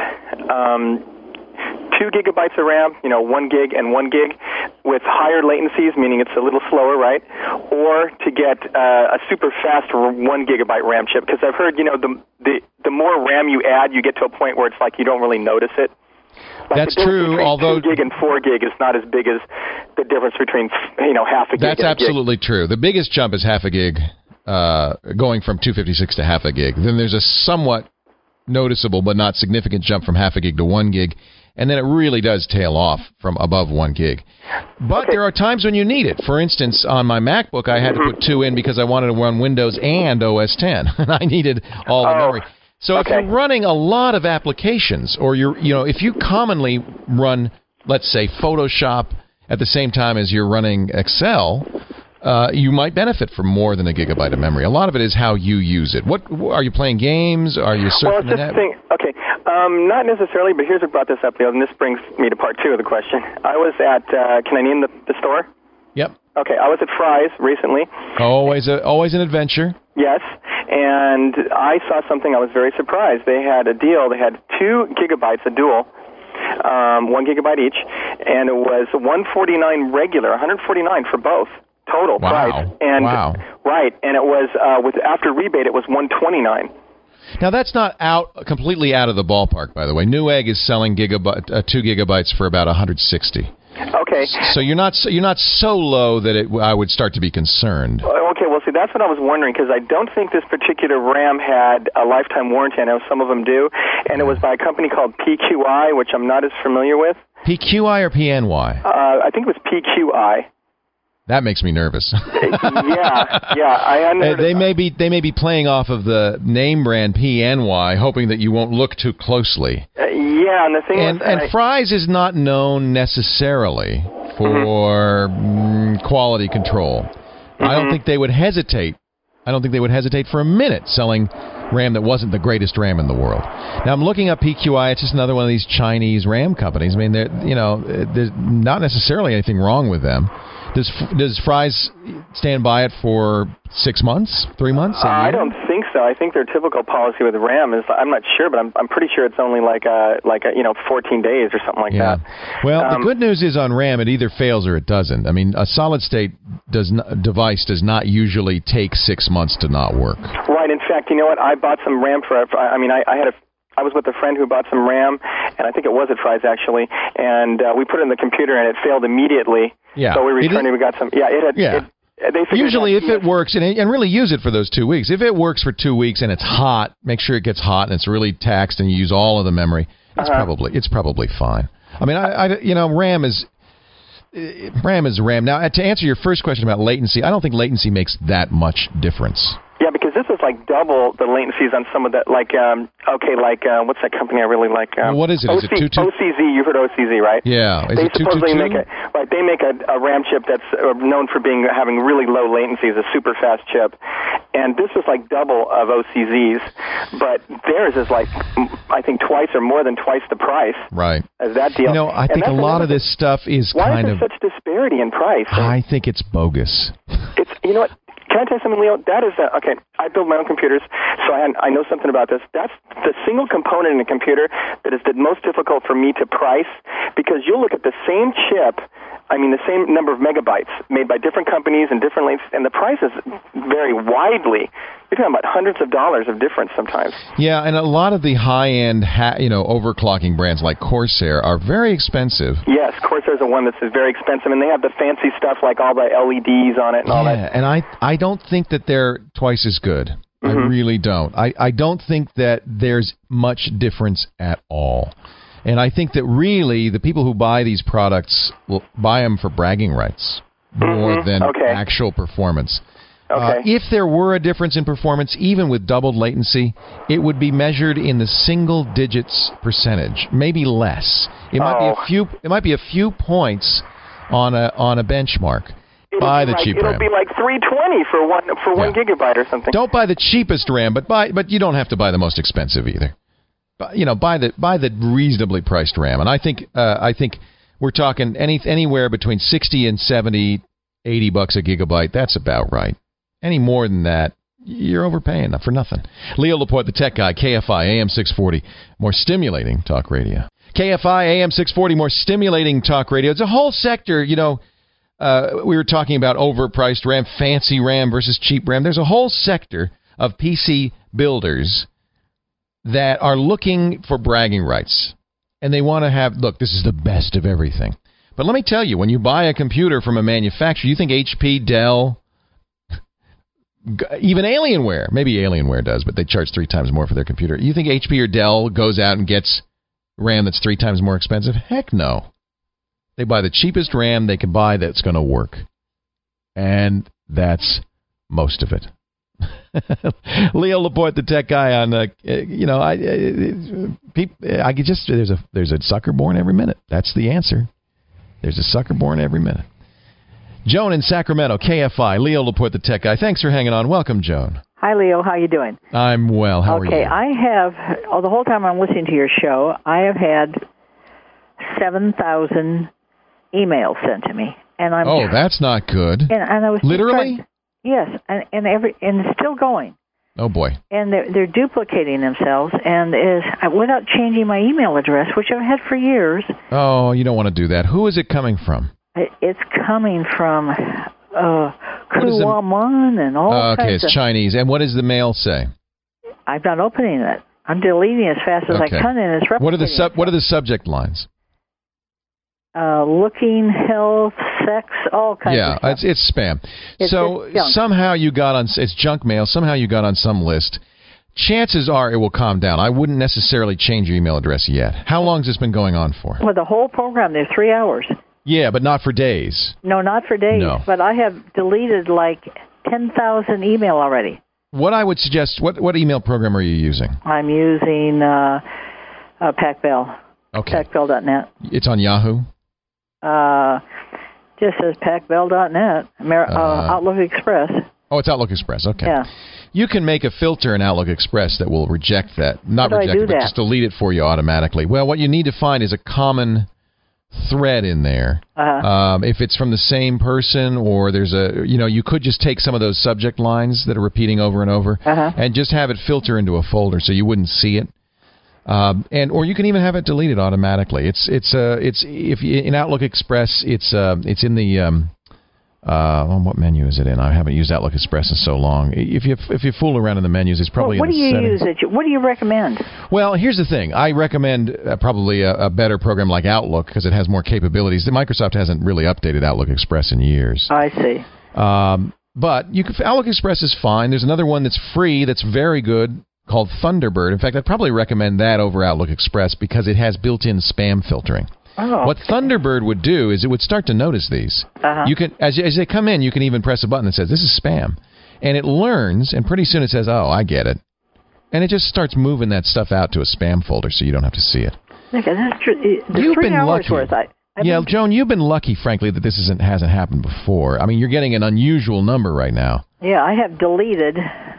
2 gigabytes of RAM, 1 gig and 1 gig, with higher latencies, meaning it's a little slower, right? Or to get a super fast 1 gigabyte RAM chip? Because I've heard, the more RAM you add, you get to a point where it's like you don't really notice it. That's true, although 2 gig and 4 gig is not as big as the difference between, half a gig. That's absolutely true. The biggest jump is half a gig, going from 256 to half a gig. Then there's a somewhat noticeable but not significant jump from half a gig to 1 gig. and then it really does tail off from above 1 gig. But there are times when you need it. For instance, on my MacBook, I had to put 2 in because I wanted to run Windows and OS X, and I needed all the memory. So if you're running a lot of applications, or if you commonly run, let's say, Photoshop at the same time as you're running Excel, you might benefit from more than a gigabyte of memory. A lot of it is how you use it. What are you playing games? Are you surfing the net? Okay, not necessarily, but here's what brought this up, Leo, and this brings me to part 2 of the question. I was at, can I name the store? Yep. Okay, I was at Fry's recently. Always an adventure. Yes, and I saw something I was very surprised. They had a deal. They had 2 gigabytes, a dual, 1 gigabyte each, and it was $149 regular, $149 for both. Total price. And right, and it was after rebate it was $129. Now that's not completely out of the ballpark, by the way. Newegg is selling 2 gigabytes for about $160. Okay. So you're not so low that I would start to be concerned. Okay, well, see, that's what I was wondering, because I don't think this particular RAM had a lifetime warranty. I know some of them do, and it was by a company called PQI, which I'm not as familiar with. PQI or PNY? I think it was PQI. That makes me nervous. Yeah. They may be playing off of the name brand PNY, hoping that you won't look too closely. And the thing and Fry's is not known necessarily for quality control. I don't think they would hesitate. I don't think they would hesitate for a minute selling RAM that wasn't the greatest RAM in the world. Now I'm looking up PQI. It's just another one of these Chinese RAM companies. I mean, there's not necessarily anything wrong with them. Does Fry's stand by it for 6 months, 3 months? I don't think so. I think their typical policy with RAM is, I'm not sure, but I'm pretty sure it's only like 14 days or something like that. Well, the good news is on RAM, it either fails or it doesn't. I mean, a solid state device does not usually take 6 months to not work. Right. In fact, you know what? I bought some RAM I was with a friend who bought some RAM, and I think it was at Fry's actually, and we put it in the computer and it failed immediately. Yeah. So we returned it. We got some. Yeah. Usually, if it works, and really use it for those 2 weeks. If it works for 2 weeks and it's hot, make sure it gets hot and it's really taxed, and you use all of the memory. It's probably fine. I mean, RAM is RAM. Now, to answer your first question about latency, I don't think latency makes that much difference. Yeah, because this is like double the latencies on some of that, what's that company I really like? What is it? Is it 22? OCZ, you've heard OCZ, right? Yeah. Is they it supposedly 222? They make a RAM chip that's known for having really low latencies, a super fast chip. And this is like double of OCZ's, but theirs is like, I think twice or more than twice the price. Right. As that deal. I think a lot of this stuff is Why is there such disparity in price? I think it's bogus. You know what? Can I tell you something, Leo? That is okay. I build my own computers, so I know something about this. That's the single component in a computer that is the most difficult for me to price, because you'll look at the same chip, the same number of megabytes made by different companies and different lengths, and the prices vary widely. You're talking about hundreds of dollars of difference sometimes. Yeah, and a lot of the high-end, overclocking brands like Corsair are very expensive. Yes, Corsair's the one that's very expensive, and they have the fancy stuff like all the LEDs on it and all that. Yeah, and I don't think that they're twice as good. I really don't. I don't think that there's much difference at all. And I think that really the people who buy these products will buy them for bragging rights more than actual performance. If there were a difference in performance, even with doubled latency, it would be measured in the single digits percentage, maybe less. It might be a few points on a benchmark. Buy the cheap RAM. It'll be like $320 for one gigabyte or something. Don't buy the cheapest RAM, but you don't have to buy the most expensive either. Buy the reasonably priced RAM, and I think we're talking anywhere between $60 and $70, $80 a gigabyte. That's about right. Any more than that, you're overpaying for nothing. Leo Laporte, the tech guy, KFI AM 640, more stimulating talk radio. KFI AM 640, more stimulating talk radio. It's a whole sector. We were talking about overpriced RAM, fancy RAM versus cheap RAM. There's a whole sector of PC builders that are looking for bragging rights. And they want to have, look, this is the best of everything. But let me tell you, when you buy a computer from a manufacturer, you think HP, Dell, even Alienware, maybe Alienware does, but they charge 3 times more for their computer. You think HP or Dell goes out and gets RAM that's 3 times more expensive? Heck no. They buy the cheapest RAM they can buy that's going to work. And that's most of it. Leo Laporte, the tech guy on, I could just, there's a sucker born every minute. That's the answer. There's a sucker born every minute. Joan in Sacramento, KFI. Leo Laporte, the tech guy. Thanks for hanging on. Welcome, Joan. Hi, Leo. How you doing? I'm well. How are you? Okay, I have, the whole time I'm listening to your show, I have had 7,000 emails sent to me. And I'm that's not good. And I was literally? Yes, and it's still going. Oh, boy. And they're duplicating themselves, and without changing my email address, which I've had for years. Oh, you don't want to do that. Who is it coming from? It's coming from Kuwaman and all kinds of... Okay, it's Chinese. And what does the mail say? I'm not opening it. I'm deleting as fast as I can, and it's replicating. What are the subject lines? Looking, health, sex, all kinds of stuff. Yeah, it's spam. So somehow you got on... It's junk mail. Somehow you got on some list. Chances are it will calm down. I wouldn't necessarily change your email address yet. How long has this been going on for? Well, the whole program, there's 3 hours. Yeah, but not for days. No, not for days. No. But I have deleted like 10,000 email already. What I would suggest, what email program are you using? I'm using PacBell. Okay. PacBell.net. It's on Yahoo? Just says PacBell.net. Outlook Express. Oh, it's Outlook Express. Okay. Yeah. You can make a filter in Outlook Express that will reject that. Not reject it, but just delete it for you automatically. Well, what you need to find is a common thread in there. If it's from the same person, or there's you could just take some of those subject lines that are repeating over and over and just have it filter into a folder so you wouldn't see it. Or you can even have it deleted automatically. It's if you, in Outlook Express, it's in the what menu is it in? I haven't used Outlook Express in so long. If you fool around in the menus, it's probably in the settings. What do you recommend? Well, here's the thing. I recommend probably a better program like Outlook because it has more capabilities. Microsoft hasn't really updated Outlook Express in years. I see. But Outlook Express is fine. There's another one that's free that's very good called Thunderbird. In fact, I'd probably recommend that over Outlook Express because it has built-in spam filtering. Oh, what Thunderbird would do is it would start to notice these. You can, as they come in, you can even press a button that says, this is spam. And it learns, and pretty soon it says, oh, I get it. And it just starts moving that stuff out to a spam folder so you don't have to see it. Okay, that's true. You've been lucky. Worth, Joan, you've been lucky, frankly, that this hasn't happened before. I mean, you're getting an unusual number right now. Yeah, I have deleted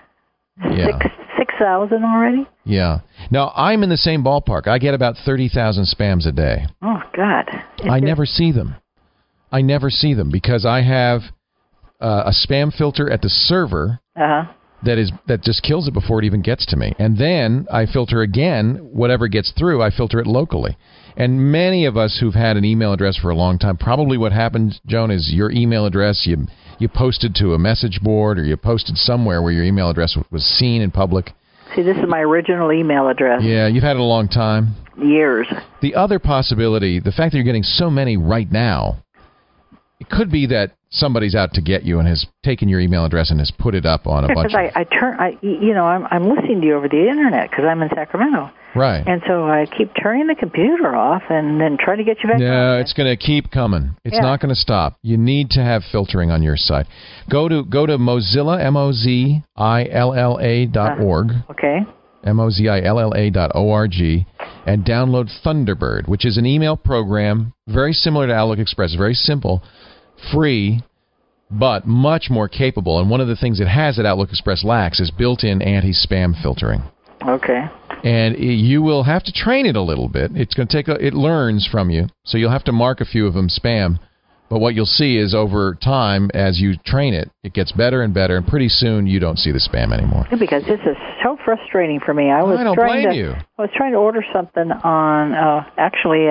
6,000 already. Yeah. Now, I'm in the same ballpark. I get about 30,000 spams a day. Oh, God. I never see them. Because I have a spam filter at the server that just kills it before it even gets to me. And then I filter again. Whatever gets through, I filter it locally. And many of us who've had an email address for a long time, probably what happened, Joan, is your email address, you posted to a message board or you posted somewhere where your email address was seen in public. See, this is my original email address. Yeah, you've had it a long time. Years. The other possibility, the fact that you're getting so many right now, it could be that somebody's out to get you and has taken your email address and has put it up on a bunch. Because I'm listening to you over the internet because I'm in Sacramento. Right. And so I keep turning the computer off and then try to get you back on. No, it's going to keep coming. It's not going to stop. You need to have filtering on your site. Go to Mozilla, MOZILLA.org. Okay. MOZILLA.org and download Thunderbird, which is an email program very similar to Outlook Express, very simple, free, but much more capable. And one of the things it has that Outlook Express lacks is built-in anti-spam filtering. Okay. And you will have to train it a little bit. It's going to it learns from you, so you'll have to mark a few of them spam. But what you'll see is over time, as you train it, it gets better and better, and pretty soon you don't see the spam anymore. Because this is so frustrating for me. I don't blame you. I was trying to order something on actually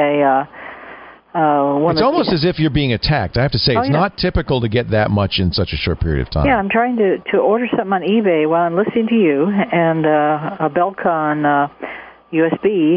it's almost as if you're being attacked. I have to say, it's not typical to get that much in such a short period of time. Yeah, I'm trying to order something on eBay while I'm listening to you, and a Belcon USB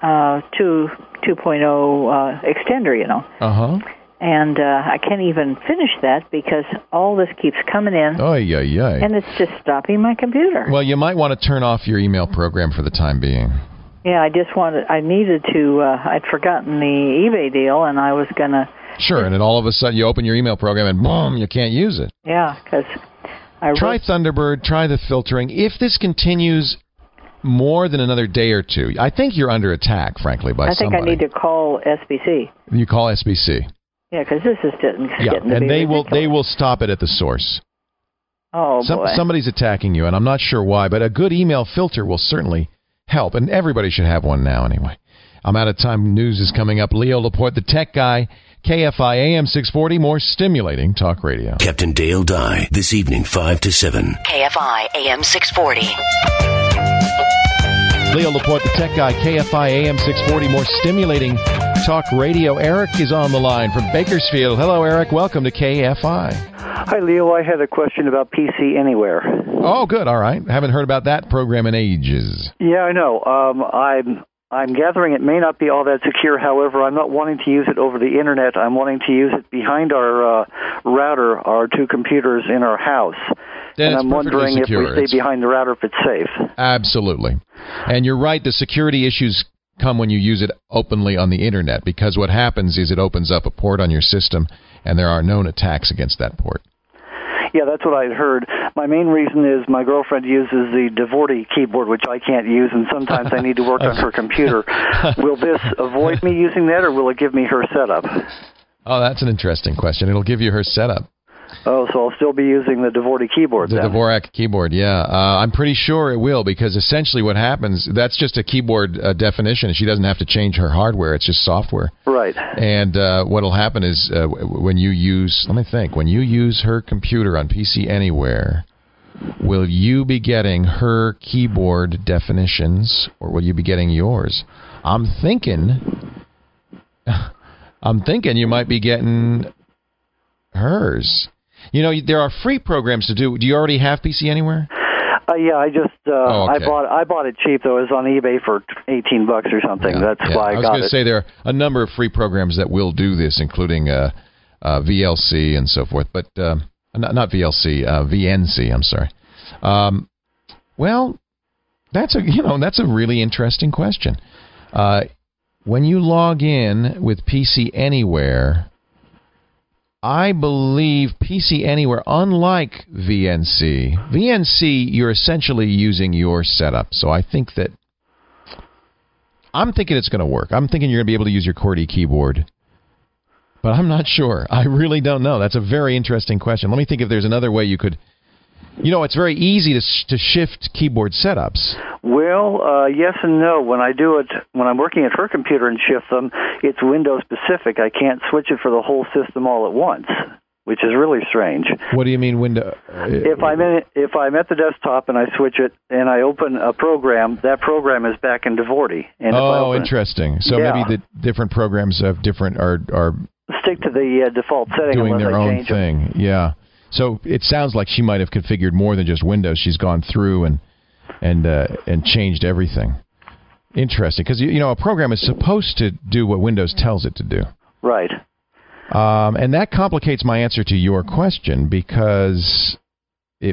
2.0 extender, And I can't even finish that because all this keeps coming in. And it's just stopping my computer. Well, you might want to turn off your email program for the time being. Yeah, I needed to, I'd forgotten the eBay deal, and I was going to... Sure, and then all of a sudden you open your email program and boom, you can't use it. Yeah, because Try Thunderbird, try the filtering. If this continues more than another day or two, I think you're under attack, frankly, by somebody. I think I need to call SBC. You call SBC. Yeah, because this is getting to and be they will stop it at the source. Oh, boy. Somebody's attacking you, and I'm not sure why, but a good email filter will certainly help, and everybody should have one now anyway. I'm out of time. News is coming up. Leo Laporte, the tech guy, KFI AM 640, more stimulating talk radio. Captain Dale Dye, this evening, 5 to 7. KFI AM 640. Leo Laporte, the tech guy, KFI AM 640, more stimulating talk radio. Eric is on the line from Bakersfield. Hello, Eric. Welcome to KFI. Hi, Leo. I had a question about PC Anywhere. Oh, good. All right. Haven't heard about that program in ages. Yeah, I know. I'm gathering it may not be all that secure. However, I'm not wanting to use it over the Internet. I'm wanting to use it behind our router, our two computers in our house. Then and I'm wondering if we stay behind the router if it's safe. Absolutely. And you're right, the security issues come when you use it openly on the Internet, because what happens is it opens up a port on your system, and there are known attacks against that port. Yeah, that's what I had heard. My main reason is my girlfriend uses the Devorti keyboard, which I can't use, and sometimes I need to work on her computer. Will this avoid me using that, or will it give me her setup? Oh, that's an interesting question. It'll give you her setup. Oh, so I'll still be using the Devorti keyboard then? The Dvorak keyboard, yeah. I'm pretty sure it will, because essentially what happens, that's just a keyboard definition. She doesn't have to change her hardware. It's just software. Right. And what will happen is when you use, let me think, when you use her computer on PC Anywhere, will you be getting her keyboard definitions, or will you be getting yours? I'm thinking you might be getting hers. You know, there are free programs to do. Do you already have PC Anywhere? Yeah, I just okay. I bought it cheap though. It was on eBay for $18 or something. Yeah, That's why I got it. I was going to say there are a number of free programs that will do this, including VLC and so forth. But not VLC, VNC. I'm sorry. Well, that's a really interesting question. When you log in with PC Anywhere, I believe PC Anywhere, unlike VNC, you're essentially using your setup. So I'm thinking it's going to work. I'm thinking you're going to be able to use your QWERTY keyboard. But I'm not sure. I really don't know. That's a very interesting question. Let me think if there's another way you could... You know, it's very easy to shift keyboard setups. Well, yes and no. When I do it, when I'm working at her computer and shift them, it's Windows specific. I can't switch it for the whole system all at once, which is really strange. What do you mean window? If I'm at the desktop and I switch it and I open a program, that program is back in Devorti. And interesting. So maybe the different programs have different are stick to the default setting doing their own change thing. Them. Yeah. So it sounds like she might have configured more than just Windows. She's gone through and changed everything. Interesting, because a program is supposed to do what Windows tells it to do. Right. And that complicates my answer to your question, because I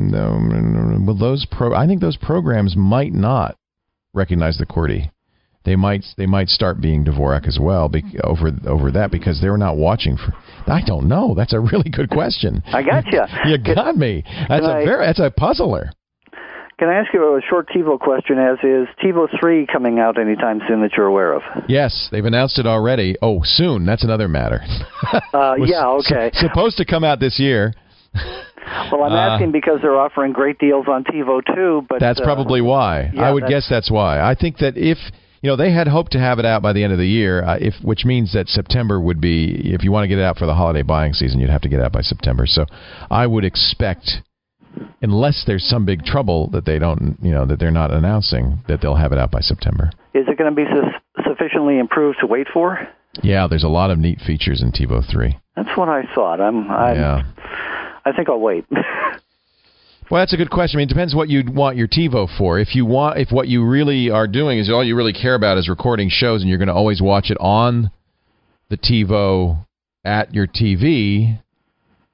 think those programs might not recognize the QWERTY. They might start being Dvorak as well over that, because they're not watching for. I don't know. That's a really good question. I got you. You got me. That's a puzzler. Can I ask you a short TiVo question? Is TiVo 3 coming out anytime soon that you're aware of? Yes, they've announced it already. Oh, soon. That's another matter. Yeah. Okay. Supposed to come out this year. Well, I'm asking because they're offering great deals on TiVo 2, but that's probably why. Yeah, I would guess that's why. I think that if they had hoped to have it out by the end of the year, which means that September would be, if you want to get it out for the holiday buying season, you'd have to get it out by September. So I would expect, unless there's some big trouble that they don't, that they're not announcing, that they'll have it out by September. Is it going to be sufficiently improved to wait for? Yeah, there's a lot of neat features in TiVo 3. That's what I thought. I think I'll wait. Well, that's a good question. I mean, it depends what you'd want your TiVo for. If what you really are doing is all you really care about is recording shows, and you're going to always watch it on the TiVo at your TV,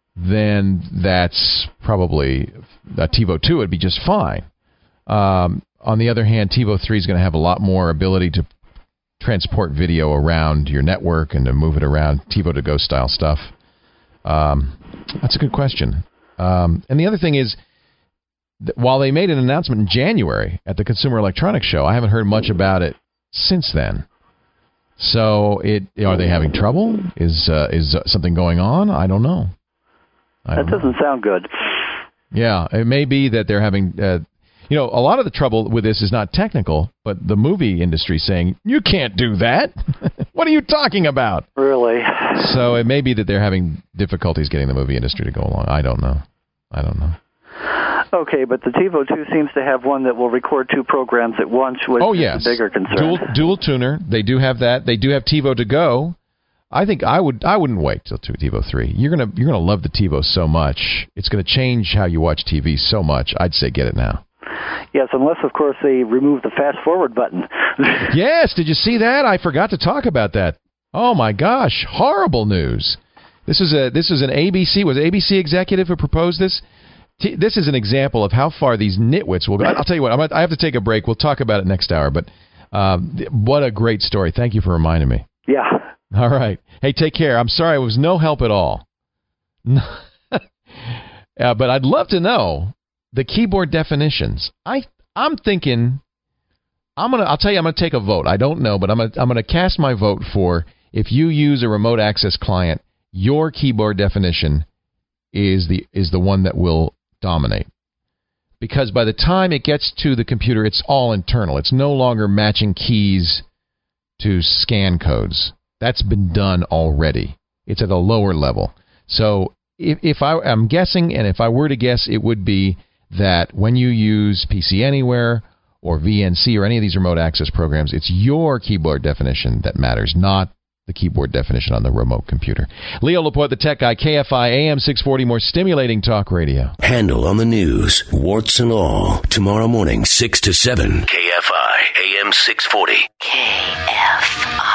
then that's probably a TiVo 2 would be just fine. on the other hand, TiVo 3 is going to have a lot more ability to transport video around your network and to move it around, TiVo to go style stuff. That's a good question. And the other thing is, while they made an announcement in January at the Consumer Electronics Show, I haven't heard much about it since then. So, are they having trouble? Is something going on? I don't know. That doesn't sound good. Yeah, it may be that they're having... a lot of the trouble with this is not technical, but the movie industry saying, you can't do that. What are you talking about? Really? So it may be that they're having difficulties getting the movie industry to go along. I don't know. Okay, but the TiVo 2 seems to have one that will record 2 programs at once, which is a bigger concern. Dual tuner. They do have that. They do have TiVo to go. I think I wouldn't wait till TiVo 3. You're gonna love the TiVo so much. It's going to change how you watch TV so much. I'd say get it now. Yes, unless, of course, they remove the fast-forward button. Yes, did you see that? I forgot to talk about that. Oh, my gosh, horrible news. This is an ABC, was it ABC executive who proposed this? This is an example of how far these nitwits will go. I'll tell you what, I have to take a break. We'll talk about it next hour, but what a great story. Thank you for reminding me. Yeah. All right. Hey, take care. I'm sorry it was no help at all. But I'd love to know the keyboard definitions. I'm thinking I'll tell you I'm gonna take a vote. I don't know, but I'm gonna cast my vote for, if you use a remote access client, your keyboard definition is the one that will dominate. Because by the time it gets to the computer, it's all internal. It's no longer matching keys to scan codes. That's been done already. It's at a lower level. So if I'm guessing, and if I were to guess, it would be that when you use PC Anywhere or VNC or any of these remote access programs, it's your keyboard definition that matters, not the keyboard definition on the remote computer. Leo Laporte, the tech guy, KFI AM 640, more stimulating talk radio. Handle on the news, warts and all. Tomorrow morning, 6 to 7. KFI AM 640. KFI.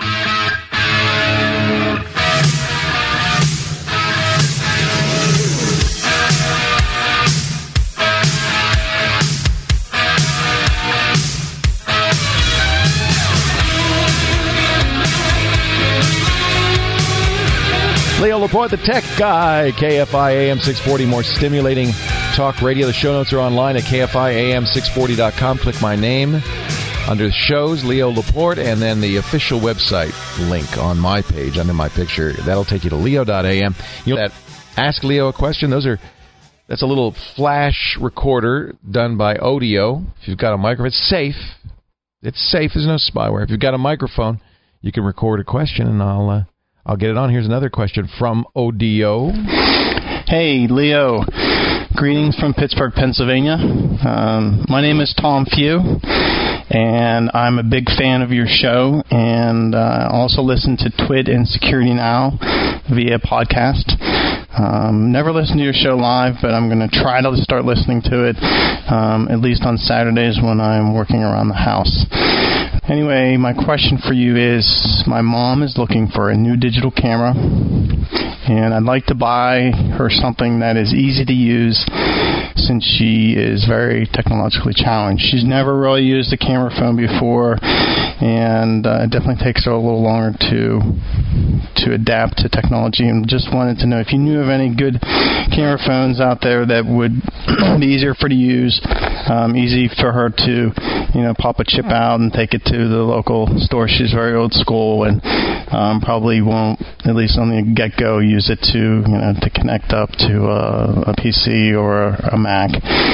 Leo Laporte, the tech guy, KFI AM 640, more stimulating talk radio. The show notes are online at KFIAM640.com. Click my name under shows, Leo Laporte, and then the official website link on my page under my picture. That'll take you to leo.am. You know that Ask Leo a Question? That's a little flash recorder done by Odeo. If you've got a microphone, it's safe. It's safe. There's no spyware. If you've got a microphone, you can record a question, and I'll get it on. Here's another question from Odeo. Hey, Leo. Greetings from Pittsburgh, Pennsylvania. My name is Tom Few, and I'm a big fan of your show, and also listen to Twit and Security Now via podcast. Never listened to your show live, but I'm going to try to start listening to it, at least on Saturdays when I'm working around the house. Anyway, my question for you is, my mom is looking for a new digital camera, and I'd like to buy her something that is easy to use since she is very technologically challenged. She's never really used a camera phone before, and it definitely takes her a little longer to adapt to technology, and just wanted to know if you knew of any good camera phones out there that would be easier for her to use, easy for her to, pop a chip out and take it to the local store. She's very old school and probably won't, at least on the get-go, use it to connect up to a PC or a Mac.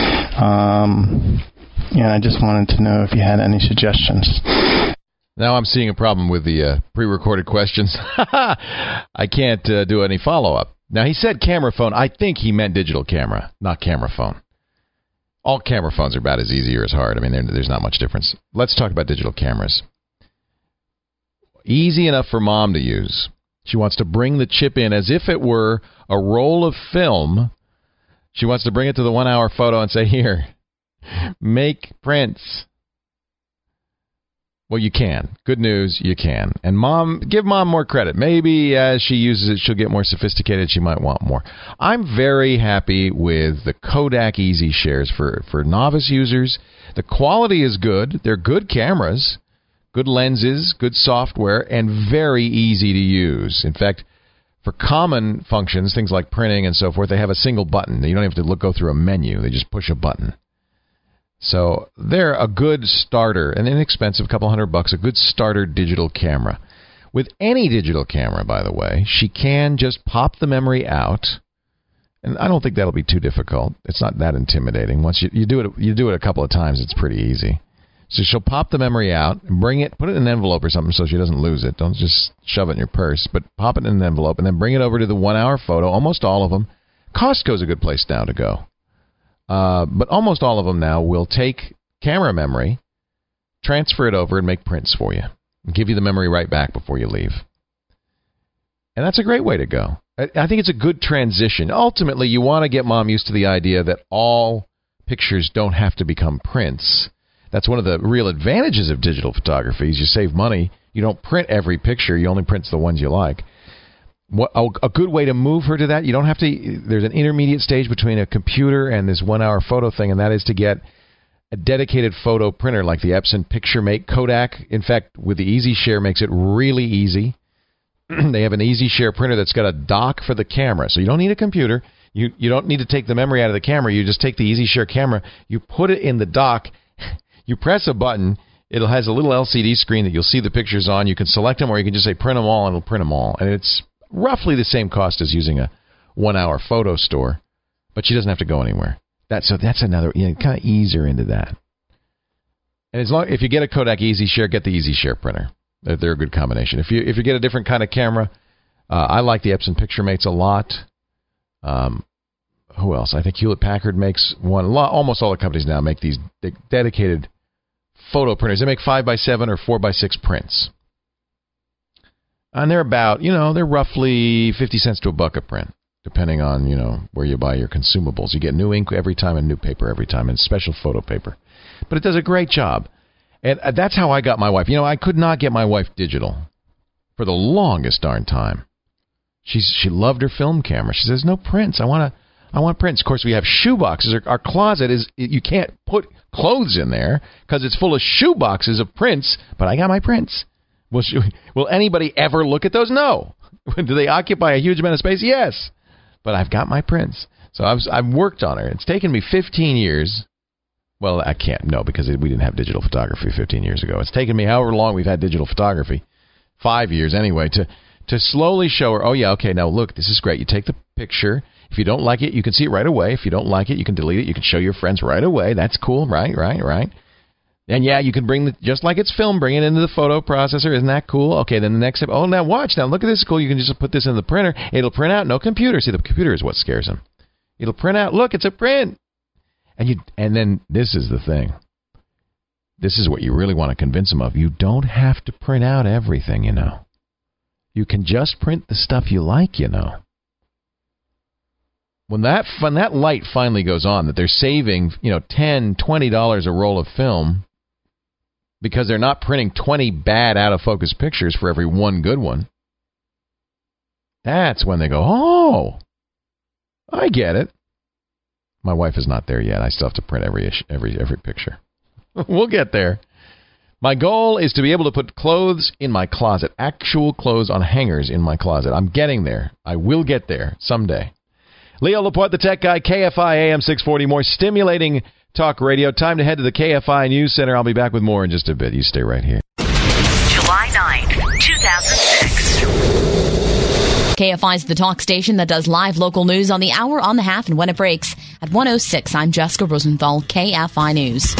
And I just wanted to know if you had any suggestions. Now I'm seeing a problem with the pre-recorded questions. I can't do any follow-up. Now, he said camera phone. I think he meant digital camera, not camera phone. All camera phones are about as easy or as hard. I mean, there's not much difference. Let's talk about digital cameras. Easy enough for Mom to use. She wants to bring the chip in as if it were a roll of film. She wants to bring it to the 1-hour photo and say, here, make prints. Well, you can. Good news, you can. And give Mom more credit. Maybe as she uses it, she'll get more sophisticated. She might want more. I'm very happy with the Kodak Easy Shares for novice users. The quality is good. They're good cameras, good lenses, good software, and very easy to use. In fact, for common functions, things like printing and so forth, they have a single button. You don't have to go through a menu. They just push a button. So they're a good starter, an inexpensive couple $100, a good starter digital camera. With any digital camera, by the way, she can just pop the memory out, and I don't think that'll be too difficult. It's not that intimidating. Once you do it a couple of times, it's pretty easy. So she'll pop the memory out, and put it in an envelope or something so she doesn't lose it. Don't just shove it in your purse, but pop it in an envelope, and then bring it over to the 1 hour photo. Almost all of them. Costco's a good place now to go. But almost all of them now will take camera memory, transfer it over, and make prints for you. And give you the memory right back before you leave. And that's a great way to go. I think it's a good transition. Ultimately, you want to get Mom used to the idea that all pictures don't have to become prints. That's one of the real advantages of digital photography is you save money. You don't print every picture. You only print the ones you like. A good way to move her to that, you don't have to, there's an intermediate stage between a computer and this 1 hour photo thing, and that is to get a dedicated photo printer like the Epson PictureMate. Kodak, in fact, with the Easy Share makes it really easy. They have an Easy Share printer that's got a dock for the camera, so you don't need a computer. You don't need to take the memory out of the camera. You just take the Easy Share camera, you put it in the dock, you press a button. It has a little LCD screen that you'll see the pictures on. You can select them, or you can just say print them all, and it'll print them all. And it's roughly the same cost as using a 1 hour photo store, but she doesn't have to go anywhere. That's another, kind of ease her into that. And if you get a Kodak Easy Share, get the Easy Share printer. They're a good combination. If you get a different kind of camera, I like the Epson PictureMates a lot. Who else? I think Hewlett Packard makes one. Almost all the companies now make these dedicated photo printers. They make 5x7 or 4x6 prints. And they're about, they're roughly 50 cents to $1 a print, depending on, where you buy your consumables. You get new ink every time and new paper every time and special photo paper. But it does a great job. And that's how I got my wife. I could not get my wife digital for the longest darn time. She loved her film camera. She says, no prints. I want prints. Of course, we have shoe boxes. Our closet you can't put clothes in there because it's full of shoe boxes of prints, but I got my prints. Will anybody ever look at those? No. Do they occupy a huge amount of space? Yes. But I've got my prints. So I've worked on her. It's taken me 15 years. Well, I can't. No, because we didn't have digital photography 15 years ago. It's taken me however long we've had digital photography, 5 years anyway, to slowly show her, oh, yeah, okay, now look, this is great. You take the picture. If you don't like it, you can see it right away. If you don't like it, you can delete it. You can show your friends right away. That's cool. Right. And yeah, you can just like it's film, bring it into the photo processor. Isn't that cool? Okay, then the next step, now watch. Now look at this. Cool. You can just put this in the printer. It'll print out. No computer. See, the computer is what scares them. It'll print out. Look, it's a print. And then this is the thing. This is what you really want to convince them of. You don't have to print out everything, You can just print the stuff you like, When that light finally goes on, that they're saving, $10, $20 a roll of film, because they're not printing 20 bad out-of-focus pictures for every one good one. That's when they go, oh, I get it. My wife is not there yet. I still have to print every picture. We'll get there. My goal is to be able to put clothes in my closet, actual clothes on hangers in my closet. I'm getting there. I will get there someday. Leo Laporte, the Tech Guy, KFI AM 640. More stimulating talk radio. Time to head to the KFI News Center. I'll be back with more in just a bit. You stay right here. July 9th, 2006. KFI is the talk station that does live local news on the hour, on the half, and when it breaks. At 1:06, I'm Jessica Rosenthal, KFI News.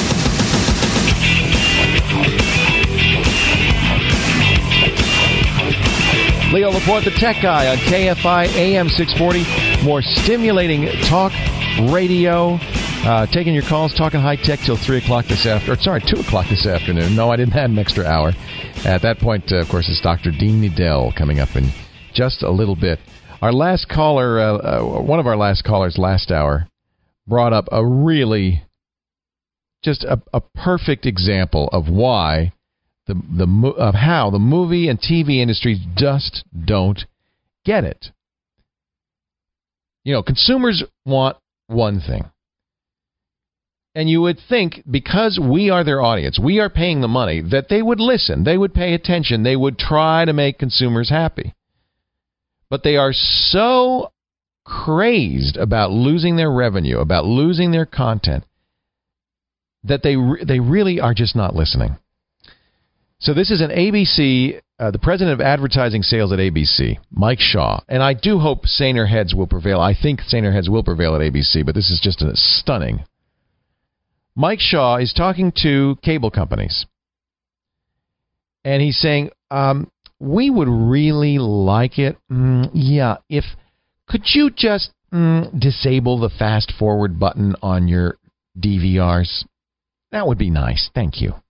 Leo Laporte, the Tech Guy, on KFI AM 640. More stimulating talk radio. Taking your calls, talking high tech till 2 o'clock this afternoon. No, I didn't have an extra hour. At that point, of course, it's Dr. Dean Nedell coming up in just a little bit. Our last caller, one of our last callers last hour, brought up a really, just a perfect example of why of how the movie and TV industries just don't get it. You know, consumers want one thing. And you would think, because we are their audience, we are paying the money, that they would listen, they would pay attention, they would try to make consumers happy. But they are so crazed about losing their revenue, about losing their content, that they really are just not listening. So this is an ABC, the president of advertising sales at ABC, Mike Shaw. And I do hope saner heads will prevail. I think saner heads will prevail at ABC, but this is just stunning. Mike Shaw is talking to cable companies. And he's saying, we would really like it. Could you just disable the fast forward button on your DVRs? That would be nice. Thank you.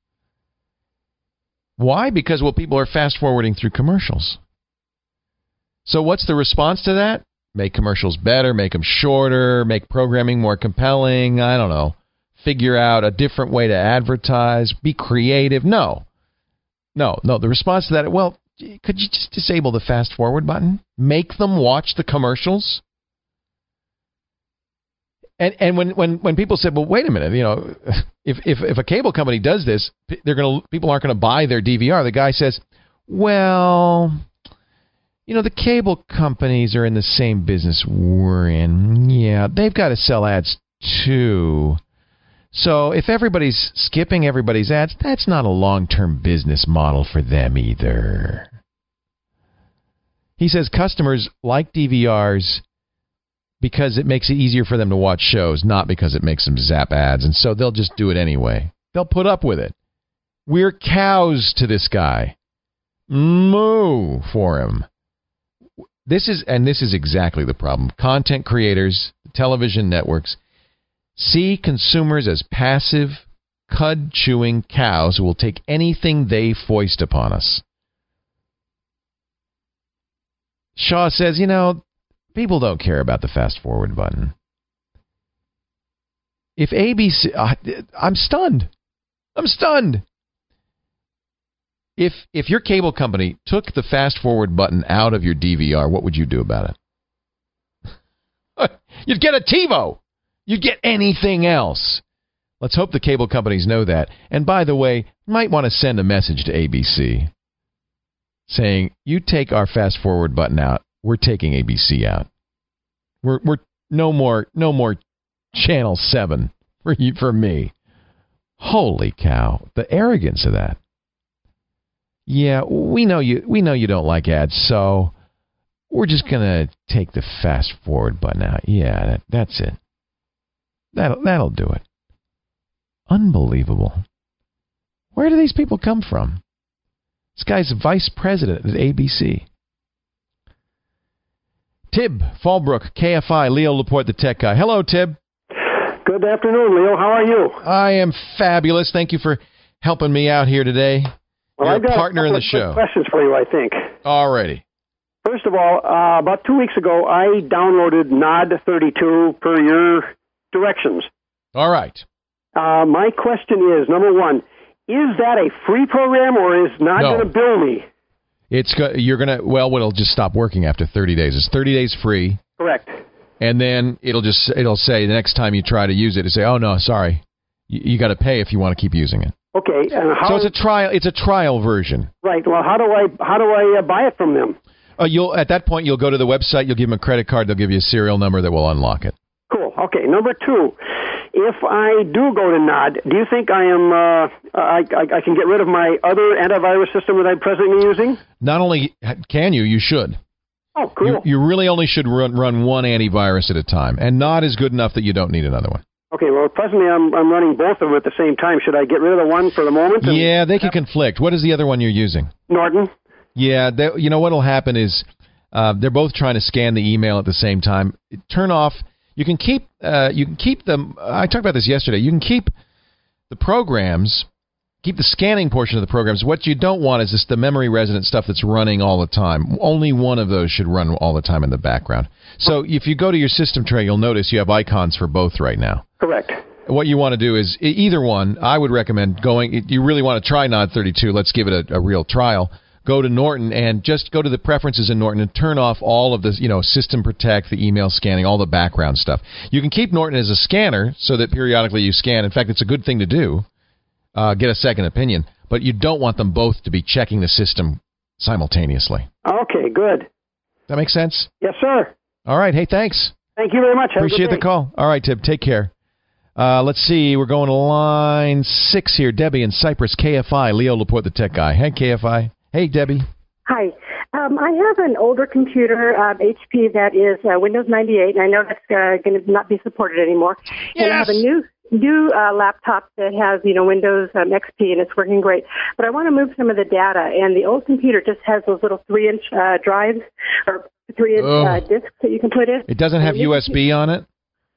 Why? Because, people are fast forwarding through commercials. So what's the response to that? Make commercials better, make them shorter, make programming more compelling. I don't know. Figure out a different way to advertise. Be creative. No. The response to that, could you just disable the fast forward button? Make them watch the commercials? And when people said, well, wait a minute, if a cable company does this, people aren't going to buy their DVR. The guy says, the cable companies are in the same business we're in. Yeah, they've got to sell ads too. So if everybody's skipping everybody's ads, that's not a long-term business model for them either. He says customers like DVRs because it makes it easier for them to watch shows, not because it makes them zap ads. And so they'll just do it anyway. They'll put up with it. We're cows to this guy. Moo for him. This is exactly the problem. Content creators, television networks, see consumers as passive, cud-chewing cows who will take anything they foist upon us. Shaw says, people don't care about the fast forward button. If ABC... I'm stunned. If your cable company took the fast forward button out of your DVR, what would you do about it? You'd get a TiVo. You'd get anything else. Let's hope the cable companies know that. And by the way, you might want to send a message to ABC saying, you take our fast forward button out, we're taking ABC out. We're no more Channel 7 for me. Holy cow. The arrogance of that. Yeah, we know you don't like ads, so we're just going to take the fast forward button out. Yeah, that's it. That'll do it. Unbelievable. Where do these people come from? This guy's vice president at ABC. Tib Fallbrook, KFI, Leo Laporte, the tech guy. Hello, Tib. Good afternoon, Leo. How are you? I am fabulous. Thank you for helping me out here today. Well, You're I've got a partner in the quick show. Questions for you, I think. Alrighty. First of all, about 2 weeks ago, I downloaded NOD 32 per your directions. All right. My question is, number one, is that a free program or is NOD going to bill me? It'll just stop working after 30 days. It's 30 days free. Correct. And then it'll say the next time you try to use it, it'll say, oh no, sorry. You got to pay if you want to keep using it. Okay. And so it's a trial version. Right. Well, how do I buy it from them? At that point you'll go to the website, you'll give them a credit card, they'll give you a serial number that will unlock it. Cool. Okay. Number two, if I do go to NOD, do you think I am I can get rid of my other antivirus system that I'm presently using? Not only can you should. Oh, cool. You really only should run one antivirus at a time, and NOD is good enough that you don't need another one. Okay, well, presently I'm running both of them at the same time. Should I get rid of the one for the moment? Yeah, they can conflict. What is the other one you're using? Norton. Yeah, you know what will happen is they're both trying to scan the email at the same time. Turn off. You can keep them. I talked about this yesterday. You can keep the programs, keep the scanning portion of the programs. What you don't want is the memory resident stuff that's running all the time. Only one of those should run all the time in the background. So if you go to your system tray, you'll notice you have icons for both right now. Correct. what you want to do is either one. I would recommend going. If you really want to try Nod 32, let's give it a real trial. Go to Norton and just go to the preferences in Norton and turn off all of the, System Protect, the email scanning, all the background stuff. You can keep Norton as a scanner so that periodically you scan. In fact, it's a good thing to do. Get a second opinion. But you don't want them both to be checking the system simultaneously. Okay, good. That makes sense? Yes, sir. All right. Hey, thanks. Thank you very much. Have Appreciate a good the call. All right, Tib. Take care. Let's see. We're going to line 6 here. Debbie in Cyprus, KFI. Leo Laporte, the tech guy. Hey, KFI. Hey, Debbie. Hi. I have an older computer, HP, that is Windows 98, and I know that's going to not be supported anymore. Yes. And I have a new laptop that has, Windows XP, and it's working great. But I want to move some of the data, and the old computer just has those little 3-inch drives or 3-inch discs that you can put in. It doesn't have USB on it?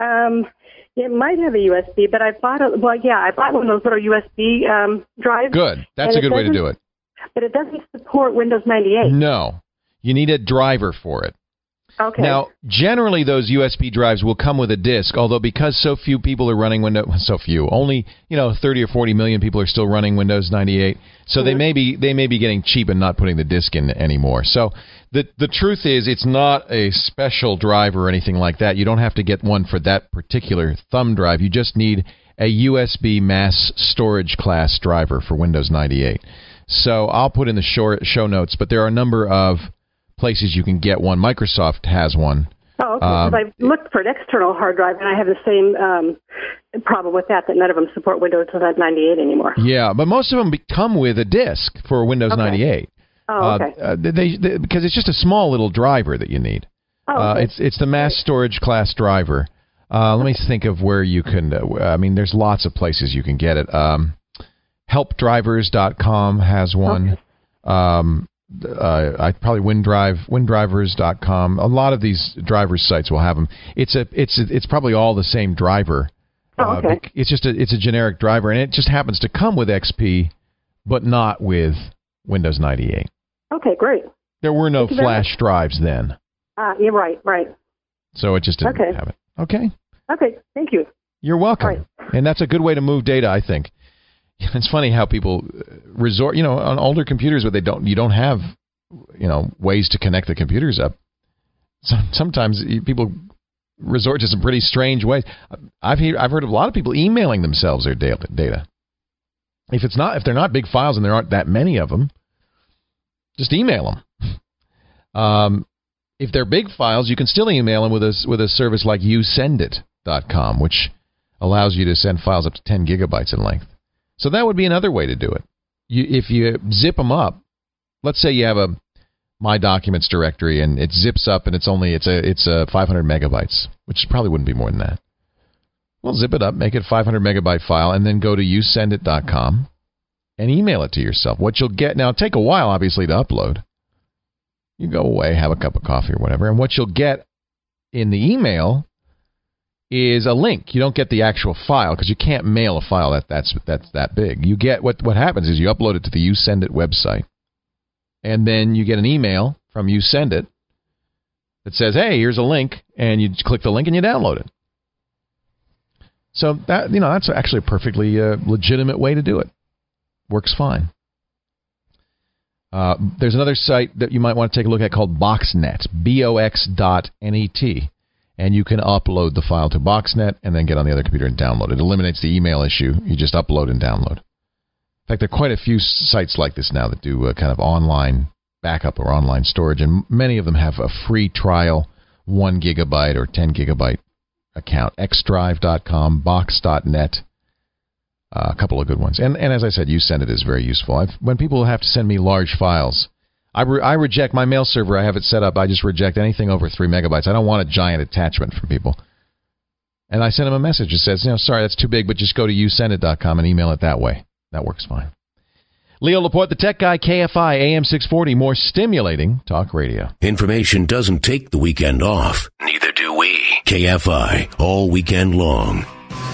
It might have a USB, but I bought one of those little USB drives. Good. That's a good way to do it. But it doesn't support Windows 98. No. You need a driver for it. Okay. Now, generally those USB drives will come with a disk, although because so few people are running only 30 or 40 million people are still running Windows 98. So they may be getting cheap and not putting the disk in anymore. So the truth is it's not a special drive or anything like that. You don't have to get one for that particular thumb drive. You just need a USB mass storage class driver for Windows 98. So I'll put in the show notes, but there are a number of places you can get one. Microsoft has one. Oh, okay. Because I looked for an external hard drive, and I have the same problem with that none of them support Windows 98 anymore. Yeah, but most of them come with a disk for Windows 98. Oh, okay. Because it's just a small little driver that you need. Oh, okay. It's the mass storage class driver. Let me think of where you can. There's lots of places you can get it. Helpdrivers.com has one. Okay. Probably WinDrivers.com. A lot of these drivers sites will have them. It's probably all the same driver. Oh, okay. It's a generic driver, and it just happens to come with XP, but not with Windows 98. Okay, great. There were no flash drives then. Yeah, right. So it just didn't have it. Okay. Okay, thank you. You're welcome. Right. And that's a good way to move data, I think. It's funny how people resort, on older computers where you don't have, ways to connect the computers up. Sometimes people resort to some pretty strange ways. I've heard of a lot of people emailing themselves their data. If they're not big files and there aren't that many of them, just email them. If they're big files, you can still email them with a service like YouSendIt.com, which allows you to send files up to 10 gigabytes in length. So that would be another way to do it. If you zip them up, let's say you have a My Documents directory and it zips up and it's 500 megabytes, which probably wouldn't be more than that. Well, zip it up, make it a 500 megabyte file, and then go to YouSendIt.com and email it to yourself. What you'll get now, it'll take a while obviously to upload. You go away, have a cup of coffee or whatever, and what you'll get in the email is a link. You don't get the actual file because you can't mail a file that's that big. You get what happens is you upload it to the YouSendIt website, and then you get an email from YouSendIt that says, "Hey, here's a link," and you click the link and you download it. So that's actually a perfectly legitimate way to do it. Works fine. There's another site that you might want to take a look at called Boxnet, box.net. And you can upload the file to Boxnet and then get on the other computer and download it. It eliminates the email issue. You just upload and download. In fact, there are quite a few sites like this now that do kind of online backup or online storage, and many of them have a free trial 1 gigabyte or 10 gigabyte account. xdrive.com, box.net, a couple of good ones. And as I said, YouSendIt is very useful. When people have to send me large files, I reject my mail server. I have it set up. I just reject anything over 3 megabytes. I don't want a giant attachment from people. And I send them a message that says, sorry, that's too big, but just go to YouSendIt.com and email it that way. That works fine. Leo Laporte, the tech guy, KFI, AM 640, more stimulating talk radio. Information doesn't take the weekend off. Neither do we. KFI, all weekend long.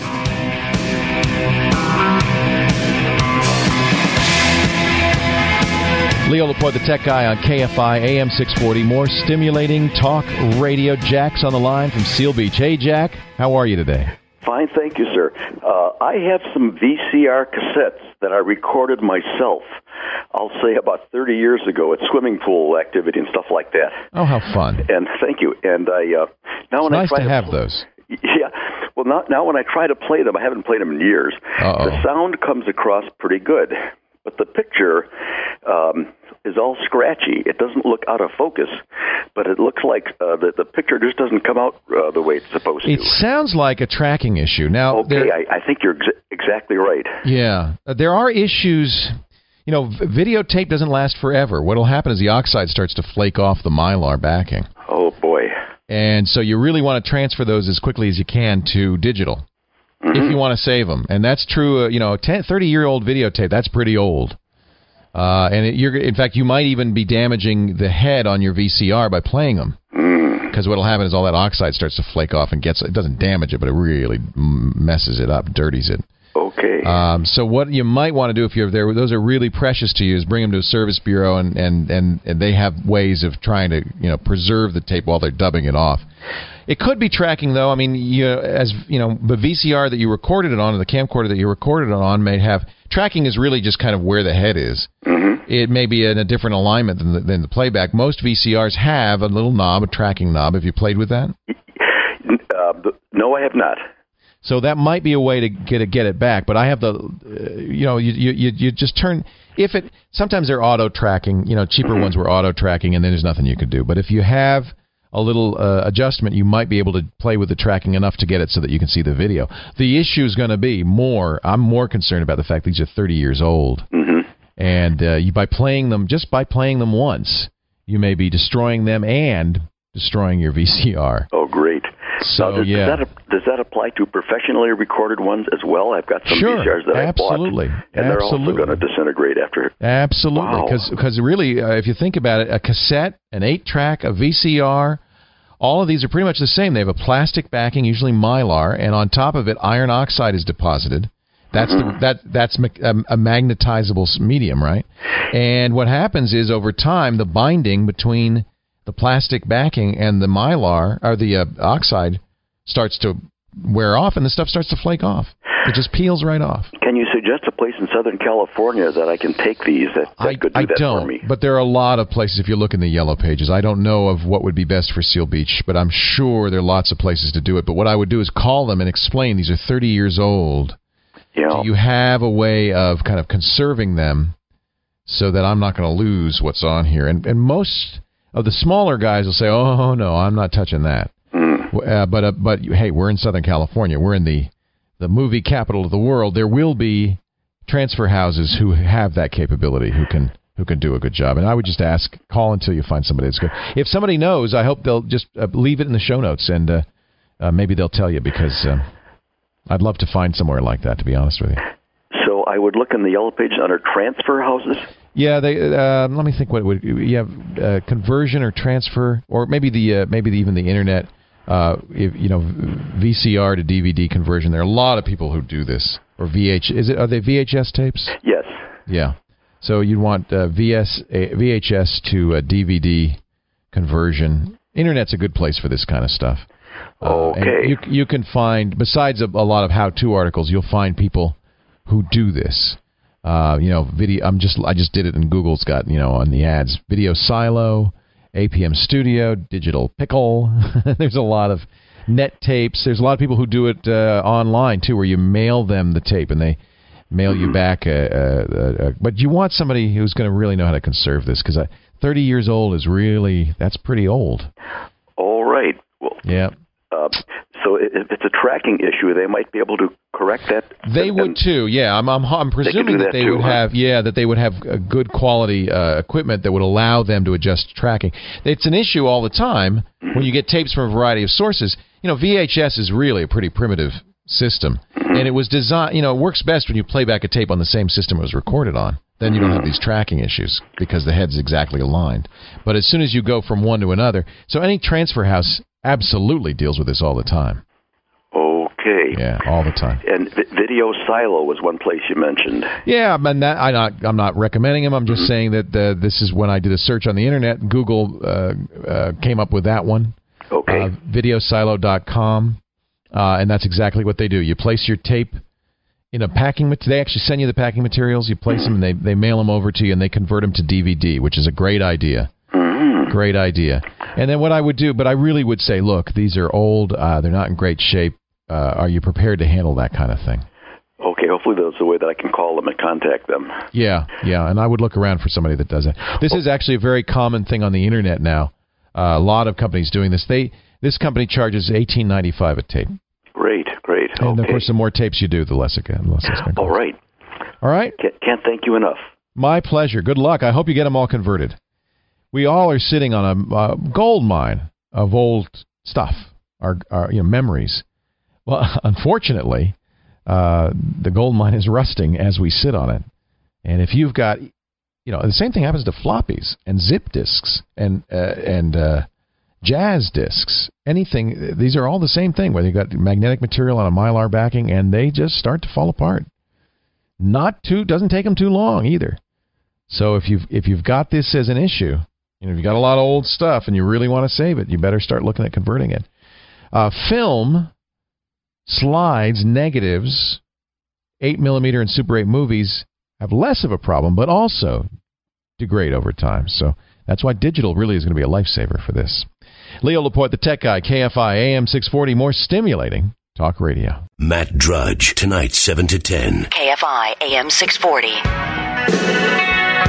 Leo Laporte, the tech guy on KFI, AM 640. More stimulating talk radio. Jack's on the line from Seal Beach. Hey, Jack. How are you today? Fine, thank you, sir. I have some VCR cassettes that I recorded myself, I'll say about 30 years ago at swimming pool activity and stuff like that. Oh, how fun. And thank you. And now when it's nice to have those. Yeah. Well, now when I try to play them, I haven't played them in years, the sound comes across pretty good. But the picture is all scratchy. It doesn't look out of focus, but it looks like the picture just doesn't come out the way it's supposed to. It sounds like a tracking issue. Now, okay, I think you're exactly right. Yeah. There are issues. You know, videotape doesn't last forever. What will happen is the oxide starts to flake off the Mylar backing. Oh, boy. And so you really want to transfer those as quickly as you can to digital. If you want to save them. And that's true, a 30-year-old videotape, that's pretty old. In fact, you might even be damaging the head on your VCR by playing them. Because what will happen is all that oxide starts to flake off and it doesn't damage it, but it really messes it up, dirties it. Okay. So what you might want to do if you're there, those are really precious to you, is bring them to a service bureau, and they have ways of trying to preserve the tape while they're dubbing it off. It could be tracking, though. I mean, the VCR that you recorded it on, or the camcorder that you recorded it on, may have tracking. Is really just kind of where the head is. It may be in a different alignment than the playback. Most VCRs have a little knob, a tracking knob. Have you played with that? No, I have not. So that might be a way to get it back. But I have you just turn. Sometimes they're auto tracking. Cheaper ones were auto tracking, and then there's nothing you could do. But if you have a little adjustment, you might be able to play with the tracking enough to get it so that you can see the video. The issue is going to be I'm more concerned about the fact these are 30 years old. And by playing them once, you may be destroying them and destroying your VCR. Oh, great. So, now, does that apply to professionally recorded ones as well? I've got some VCRs that I bought, and they're also going to disintegrate after. Absolutely, because really, if you think about it, a cassette, an 8-track, a VCR, all of these are pretty much the same. They have a plastic backing, usually Mylar, and on top of it, iron oxide is deposited. That's that's a magnetizable medium, right? And what happens is, over time, the binding between the plastic backing and the Mylar, or the oxide, starts to wear off, and the stuff starts to flake off. It just peels right off. Can you suggest a place in Southern California that I can take these that could do that for me? But there are a lot of places. If you look in the Yellow Pages, I don't know of what would be best for Seal Beach, but I'm sure there are lots of places to do it. But what I would do is call them and explain these are 30 years old. Do you have a way of kind of conserving them so that I'm not going to lose what's on here? And most of the smaller guys will say, "Oh no, I'm not touching that." But hey, we're in Southern California. We're in the movie capital of the world. There will be transfer houses who have that capability, who can do a good job. And I would just call until you find somebody that's good. If somebody knows, I hope they'll just leave it in the show notes, and maybe they'll tell you, because I'd love to find somewhere like that, to be honest with you. So I would look in the Yellow Pages under transfer houses? Yeah, they. Let me think. What would you have? Conversion or transfer, or maybe even the internet. VCR to DVD conversion. There are a lot of people who do this. Or VH. Are they VHS tapes? Yes. Yeah. So you'd want VHS to DVD conversion. Internet's a good place for this kind of stuff. Okay. And you can find, besides a lot of how-to articles, you'll find people who do this. Video. I just did it, and Google's got on the ads, Video Silo, APM Studio, Digital Pickle. There's a lot of net tapes. There's a lot of people who do it online too, where you mail them the tape and they mail you back. But you want somebody who's going to really know how to conserve this, because 30 years old is that's pretty old. All right. Well, yeah. So if it's a tracking issue, they might be able to correct that. They would too. Yeah, I'm presuming that they would have. Yeah, that they would have a good quality equipment that would allow them to adjust tracking. It's an issue all the time when you get tapes from a variety of sources. VHS is really a pretty primitive system, and it was designed. It works best when you play back a tape on the same system it was recorded on. Then you don't have these tracking issues because the head's exactly aligned. But as soon as you go from one to another, so any transfer house absolutely deals with this all the time. Okay. Yeah, all the time. And Video Silo was one place you mentioned. Yeah, I'm not recommending them. I'm just saying that this is when I did a search on the internet. Google came up with that one. Okay. Videosilo.com. And that's exactly what they do. You place your tape in a packing material. They actually send you the packing materials. You place them, and they mail them over to you, and they convert them to DVD, which is a great idea. Great idea. And then what I would do, but I really would say, look, these are old. They're not in great shape. Are you prepared to handle that kind of thing? Okay, hopefully that's a way that I can call them and contact them. Yeah, and I would look around for somebody that does that. This is actually a very common thing on the Internet now. A lot of companies doing this. This company charges $18.95 a tape. Great. And, of course, the more tapes you do, the less it's going to cost. All right. Can't thank you enough. My pleasure. Good luck. I hope you get them all converted. We all are sitting on a gold mine of old stuff, our memories. Well, unfortunately, the gold mine is rusting as we sit on it. And if you've got, the same thing happens to floppies and zip disks and jazz disks. Anything, these are all the same thing, whether you've got magnetic material on a Mylar backing, and they just start to fall apart. Doesn't take them too long either. So if you've got this as an issue, if you've got a lot of old stuff and you really want to save it, you better start looking at converting it. Film, slides, negatives, 8mm and Super 8 movies have less of a problem, but also degrade over time. So that's why digital really is going to be a lifesaver for this. Leo Laporte, the tech guy, KFI, AM 640, more stimulating talk radio. Matt Drudge, tonight, 7 to 10. KFI, AM 640.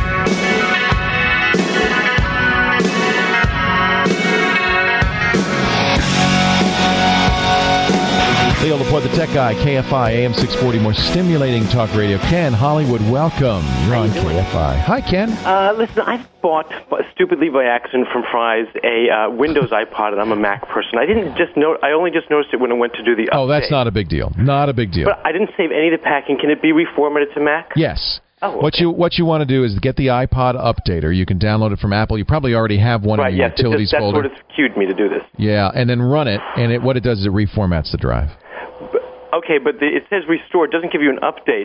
Leo Laporte, the tech guy, KFI, AM 640, more stimulating talk radio. Ken Hollywood, welcome. You're on KFI. Hi, Ken. Listen, I bought, stupidly by accident from Fry's, a Windows iPod, and I'm a Mac person. I only just noticed it when I went to do the update. Oh, that's not a big deal. Not a big deal. But I didn't save any of the packing. Can it be reformatted to Mac? Yes. Oh, okay. What you want to do is get the iPod Updater. You can download it from Apple. You probably already have one in your utilities folder. That's what has cued me to do this. Yeah, and then run it, and what it does is it reformats the drive. Okay, but it says restore. It doesn't give you an update.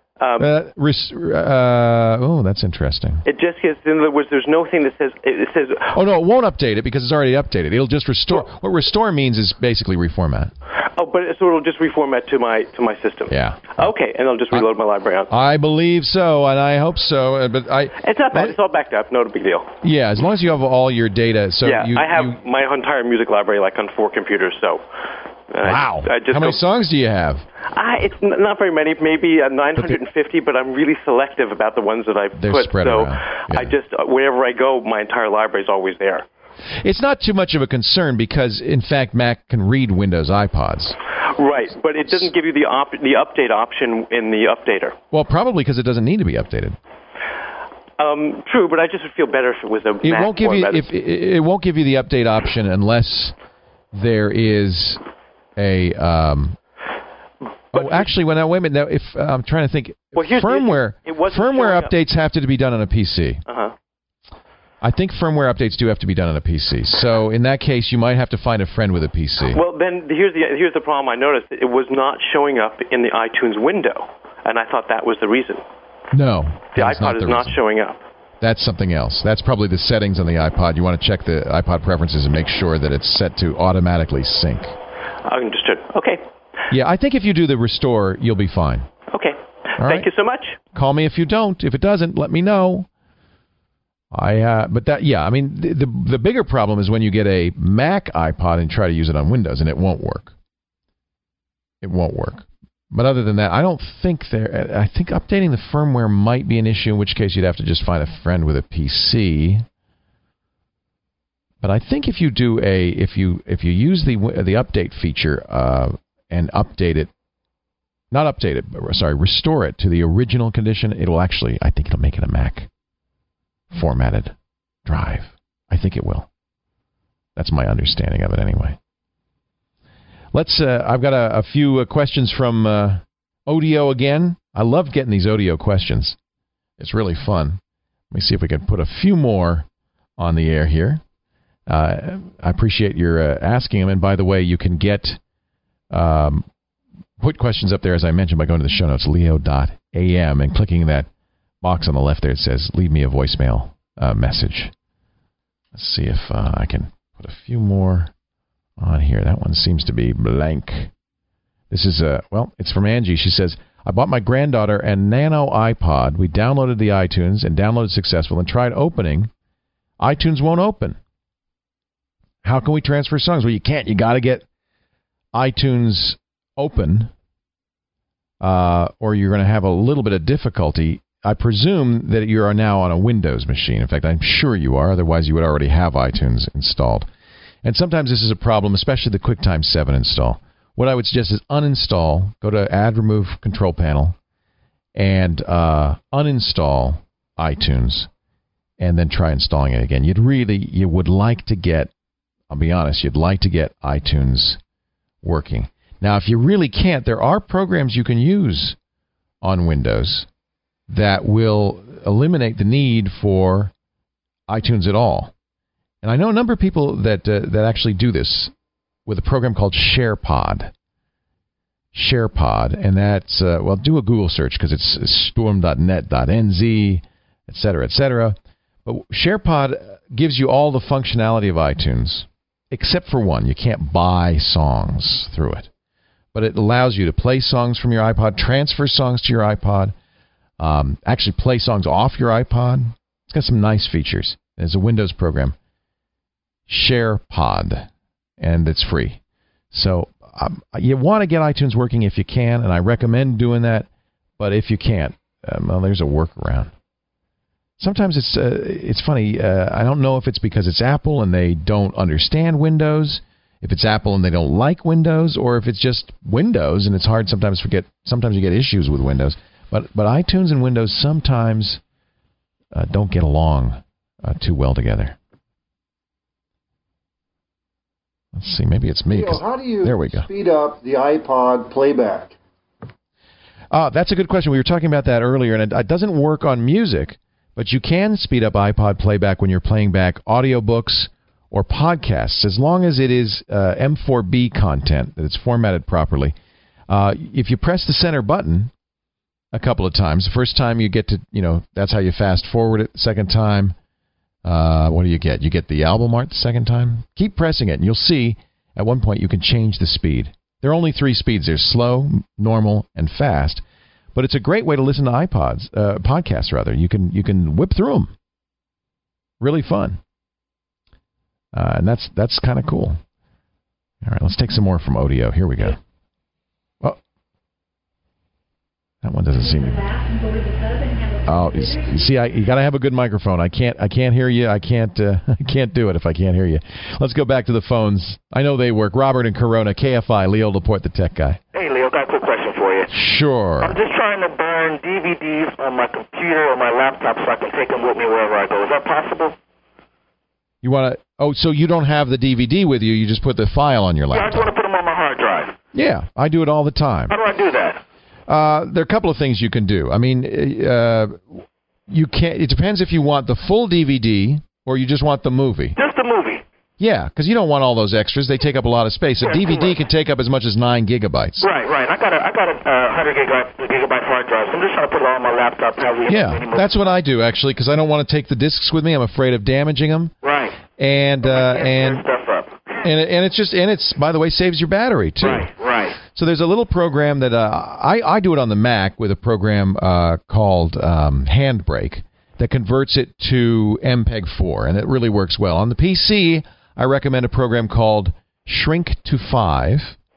That's interesting. It just gets, in other words, there's no thing that says, it says... Oh, no, it won't update it because it's already updated. It'll just restore. What restore means is basically reformat. Oh, but so it'll just reformat to my system. Yeah. Okay, and I'll just reload my library on. I believe so, and I hope so. It's not bad. It's all backed up. Not a big deal. Yeah, as long as you have all your data. So yeah, I have my entire music library on 4 computers, so... Wow. How many songs do you have? It's not very many, maybe 950, but I'm really selective about the ones that I They're put. Spread so around. Yeah. I just, wherever I go, my entire library is always there. It's not too much of a concern because, in fact, Mac can read Windows iPods. Right, but it doesn't give you the update option in the updater. Well, probably because it doesn't need to be updated. True, but I just would feel better if it was a Mac won't give format. it won't give you the update option unless there is a actually, wait a minute. Now, if I'm trying to think, firmware updates have to be done on a PC. I think firmware updates do have to be done on a PC. So in that case, you might have to find a friend with a PC. Well, then here's the problem. I noticed it was not showing up in the iTunes window, and I thought that was the reason. No, the iPod is not showing up. That's something else. That's probably the settings on the iPod. You want to check the iPod preferences and make sure that it's set to automatically sync. Understood. Okay. Yeah, I think if you do the restore, you'll be fine. Okay. Thank you so much. Call me if you don't. If it doesn't, let me know. The bigger problem is when you get a Mac iPod and try to use it on Windows, and it won't work. It won't work. But other than that, I think updating the firmware might be an issue, in which case you'd have to just find a friend with a PC. But I think if you do if you use the update feature and restore it to the original condition, I think it'll make it a Mac formatted drive. I think it will. That's my understanding of it anyway. I've got a few questions from Odeo again. I love getting these Odeo questions. It's really fun. Let me see if we can put a few more on the air here. I appreciate your asking them. And by the way, you can put questions up there, as I mentioned, by going to the show notes, leo.am, and clicking that box on the left there. It says, leave me a voicemail message. Let's see if I can put a few more on here. That one seems to be blank. This is it's from Angie. She says, I bought my granddaughter a Nano iPod. We downloaded the iTunes and downloaded successful and tried opening. iTunes won't open. How can we transfer songs? Well, you can't. You got to get iTunes open, or you're going to have a little bit of difficulty. I presume that you are now on a Windows machine. In fact, I'm sure you are. Otherwise, you would already have iTunes installed. And sometimes this is a problem, especially the QuickTime 7 install. What I would suggest is uninstall, go to Add, Remove, Control Panel, and uninstall iTunes, and then try installing it again. You would like to get, I'll be honest, you'd like to get iTunes working. Now, if you really can't, there are programs you can use on Windows that will eliminate the need for iTunes at all. And I know a number of people that actually do this with a program called SharePod. SharePod, and that's, do a Google search because it's storm.net.nz, et cetera, et cetera. But SharePod gives you all the functionality of iTunes, except for one. You can't buy songs through it. But it allows you to play songs from your iPod, transfer songs to your iPod, actually play songs off your iPod. It's got some nice features. It's a Windows program. SharePod, and it's free. So you want to get iTunes working if you can, and I recommend doing that. But if you can't, there's a workaround. Sometimes it's funny. I don't know if it's because it's Apple and they don't understand Windows, if it's Apple and they don't like Windows, or if it's just Windows and it's hard sometimes to forget. Sometimes you get issues with Windows. But iTunes and Windows sometimes don't get along too well together. Let's see, maybe it's me. How do you there we go. Speed up the iPod playback? That's a good question. We were talking about that earlier, and it doesn't work on music, but you can speed up iPod playback when you're playing back audiobooks or podcasts, as long as it is M4B content, that it's formatted properly. If you press the center button a couple of times, the first time you get to, that's how you fast forward it. The second time, what do you get? You get the album art the second time. Keep pressing it, and you'll see at one point you can change the speed. There are only 3 speeds. There's slow, normal, and fast. But it's a great way to listen to podcasts, rather. You can whip through them. Really fun. And that's kind of cool. All right, let's take some more from Audio. Here we go. Oh, that one doesn't seem to. Oh, you see, you got to have a good microphone. I can't hear you. I can't do it if I can't hear you. Let's go back to the phones. I know they work. Robert in Corona, KFI, Leo Laporte, the tech guy. Hey, Leo, got a quick question for you. Sure. I'm just trying to burn DVDs on my computer or my laptop so I can take them with me wherever I go. Is that possible? You want to? Oh, so you don't have the DVD with you? You just put the file on your laptop? Yeah, I just want to put them on my hard drive. Yeah, I do it all the time. How do I do that? There are a couple of things you can do. I mean, you can't. It depends if you want the full DVD or you just want the movie. Just the movie. Yeah, because you don't want all those extras. They take up a lot of space. A DVD can take up as much as 9 gigabytes. Right. I got a 100 gigabyte hard drive. So I'm just trying to put it all on my laptop. Yeah, that's what I do actually, because I don't want to take the discs with me. I'm afraid of damaging them. Right. And stuff up. And it's by the way saves your battery too. Right. So there's a little program that I do it on the Mac with a program called Handbrake that converts it to MPEG-4, and it really works well. On the PC, I recommend a program called Shrink to 5.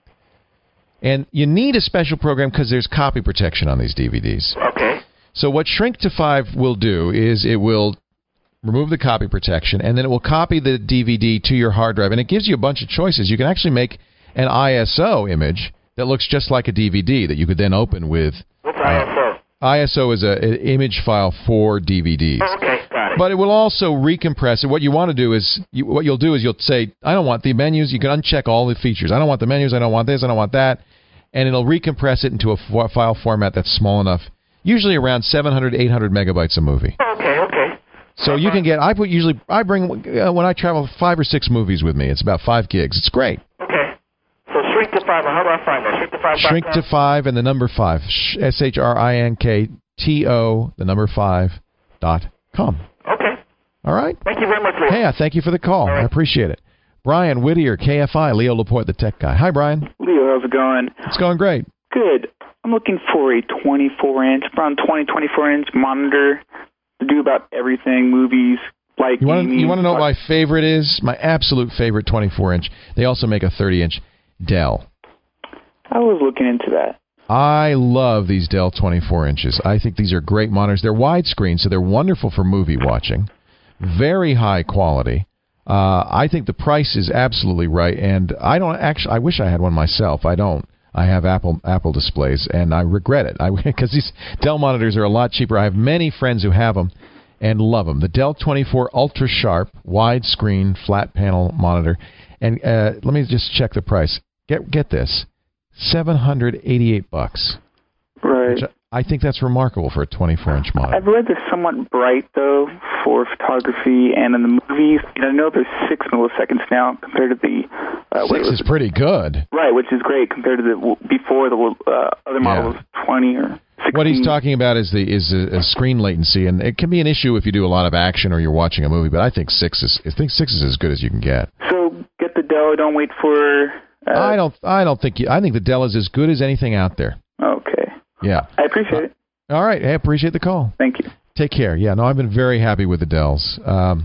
And you need a special program because there's copy protection on these DVDs. Okay. So what Shrink to 5 will do is it will remove the copy protection, and then it will copy the DVD to your hard drive. And it gives you a bunch of choices. You can actually make an ISO image that looks just like a DVD that you could then open with. What's ISO? ISO is an image file for DVDs. Oh, okay, got it. But it will also recompress it. What you want to do is, what you'll do is you'll say, I don't want the menus. You can uncheck all the features. I don't want the menus. I don't want this. I don't want that. And it'll recompress it into a file format that's small enough, usually around 700, 800 megabytes a movie. Okay. So you can get, I bring, when I travel, 5 or 6 movies with me. It's about 5 gigs. It's great. Okay. So Shrink to 5, how do I find that? Shrink to 5. Shrink to 5 and the number 5. SHRINKTO, the number 5.com. Okay. All right. Thank you very much, Leo. Hey, thank you for the call. Right. I appreciate it. Brian Whittier, KFI, Leo Laporte, the tech guy. Hi, Brian. Leo, how's it going? It's going great. Good. I'm looking for a 24-inch, around 24-inch monitor to do about everything, movies, like You want to know what my favorite is? My absolute favorite 24-inch. They also make a 30-inch Dell. I was looking into that. I love these Dell 24 inches. I think these are great monitors. They're widescreen, so they're wonderful for movie watching. Very high quality. I think the price is absolutely right, and I wish I had one myself. I don't. I have Apple displays, and I regret it because these Dell monitors are a lot cheaper. I have many friends who have them and love them. The Dell 24 Ultra Sharp widescreen flat panel monitor, and let me just check the price. Get this. $788. Right. Which I think that's remarkable for a 24-inch monitor. I've read they're somewhat bright, though, for photography and in the movies. I know there's 6 milliseconds now compared to the... 6 is pretty good. Right, which is great compared to before the other model was 20 or 16. What he's talking about is a screen latency, and it can be an issue if you do a lot of action or you're watching a movie, but I think 6 is as good as you can get. So get the Dell, don't wait for... I think the Dell is as good as anything out there. Okay. Yeah. I appreciate it. All right. I appreciate the call. Thank you. Take care. Yeah, no, I've been very happy with the Dells.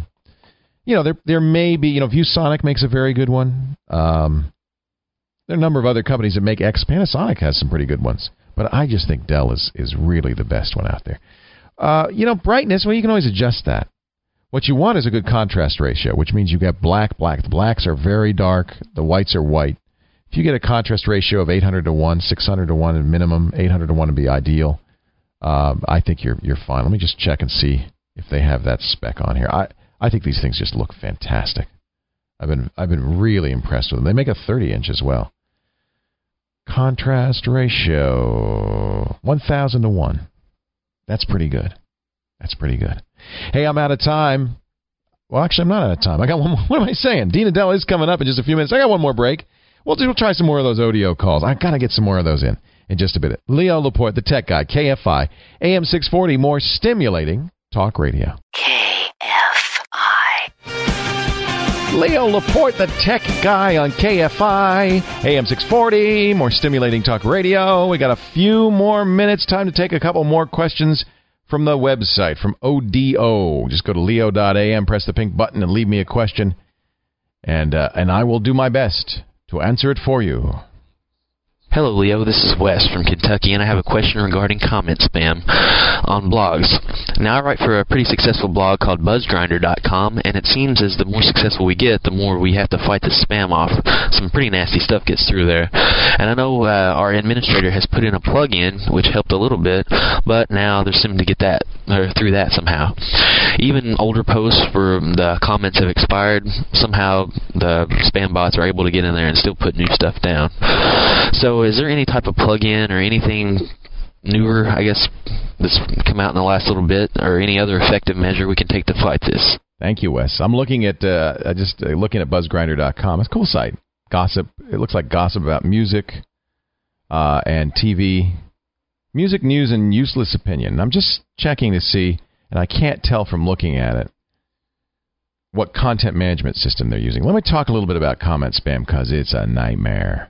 There may be, ViewSonic makes a very good one. There are a number of other companies that make Panasonic has some pretty good ones. But I just think Dell is really the best one out there. Brightness, well, you can always adjust that. What you want is a good contrast ratio, which means you get black. The blacks are very dark. The whites are white. If you get a contrast ratio of 800 to 1, 600 to 1 at minimum, 800 to 1 would be ideal. I think you're fine. Let me just check and see if they have that spec on here. I think these things just look fantastic. I've been really impressed with them. They make a 30-inch as well. Contrast ratio 1,000 to 1. That's pretty good. Hey, I'm out of time. Well, actually, I'm not out of time. I got one more. What am I saying? Dina Dell is coming up in just a few minutes. I got one more break. We'll try some more of those audio calls. I got to get some more of those in just a bit. Leo Laporte, the tech guy, KFI, AM 640, more stimulating talk radio. Leo Laporte, the tech guy on KFI, AM 640, more stimulating talk radio. We got a few more minutes. Time to take a couple more questions from the website, from ODO. Just go to leo.am, press the pink button, and leave me a question, and I will do my best to answer it for you. Hello, Leo. This is Wes from Kentucky, and I have a question regarding comment spam on blogs. Now, I write for a pretty successful blog called BuzzGrinder.com, and it seems as the more successful we get, the more we have to fight the spam off. Some pretty nasty stuff gets through there. And I know our administrator has put in a plug-in, which helped a little bit, but now they're seeming to get that through that somehow. Even older posts where the comments have expired, somehow the spam bots are able to get in there and still put new stuff down. So is there any type of plug-in or anything newer, I guess, that's come out in the last little bit, or any other effective measure we can take to fight this? Thank you, Wes. I'm looking at looking at BuzzGrinder.com. It's a cool site. Gossip. It looks like gossip about music and TV, music, news, and useless opinion. I'm just checking to see, and I can't tell from looking at it what content management system they're using. Let me talk a little bit about comment spam because it's a nightmare.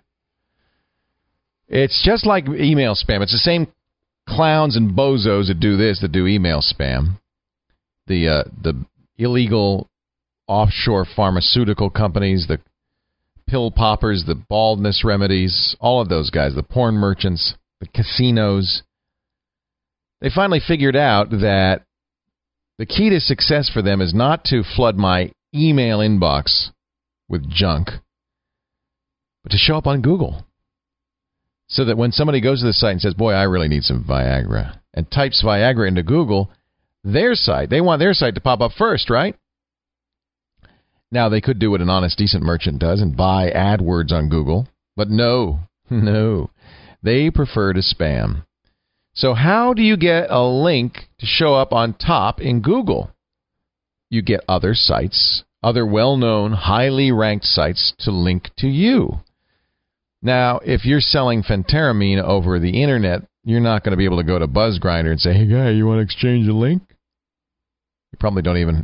It's just like email spam. It's the same clowns and bozos that do email spam. The illegal offshore pharmaceutical companies, the pill poppers, the baldness remedies, all of those guys, the porn merchants, the casinos. They finally figured out that the key to success for them is not to flood my email inbox with junk, but to show up on Google. So that when somebody goes to the site and says, boy, I really need some Viagra, and types Viagra into Google, they want their site to pop up first, right? Now, they could do what an honest, decent merchant does and buy AdWords on Google, but no. They prefer to spam. So how do you get a link to show up on top in Google? You get other sites, other well-known, highly ranked sites to link to you. Now, if you're selling phentermine over the internet, you're not going to be able to go to BuzzGrinder and say, hey, guy, you want to exchange a link? You probably don't even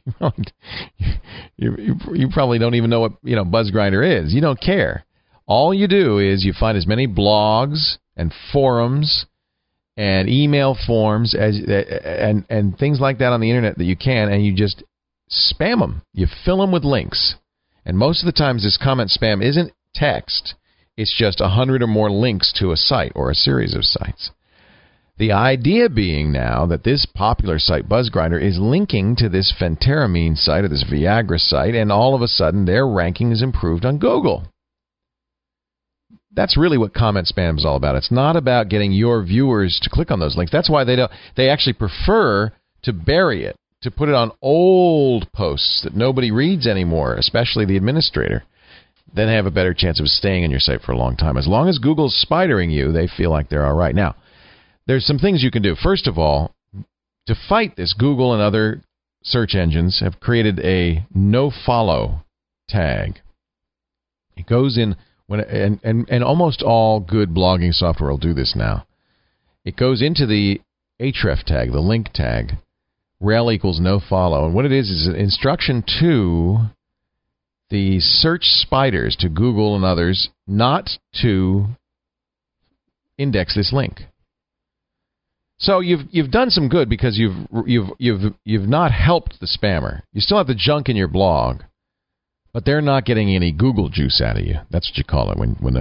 you probably don't even know what BuzzGrinder is. You don't care. All you do is you find as many blogs and forums and email forms and things like that on the internet that you can, and you just spam them. You fill them with links. And most of the times this comment spam isn't text. It's just 100 or more links to a site or a series of sites. The idea being now that this popular site, BuzzGrinder, is linking to this phentermine site or this Viagra site, and all of a sudden their ranking is improved on Google. That's really what comment spam is all about. It's not about getting your viewers to click on those links. That's why they actually prefer to bury it, to put it on old posts that nobody reads anymore, especially the administrator. Then they have a better chance of staying on your site for a long time. As long as Google's spidering you, they feel like they're all right. Now, there's some things you can do. First of all, to fight this, Google and other search engines have created a no-follow tag. It goes in, and almost all good blogging software will do this now. It goes into the href tag, the link tag, rel equals no-follow. And what it is an instruction to the search spiders, to Google and others, not to index this link. So you've done some good because you've not helped the spammer. You still have the junk in your blog, but they're not getting any Google juice out of you. That's what you call it when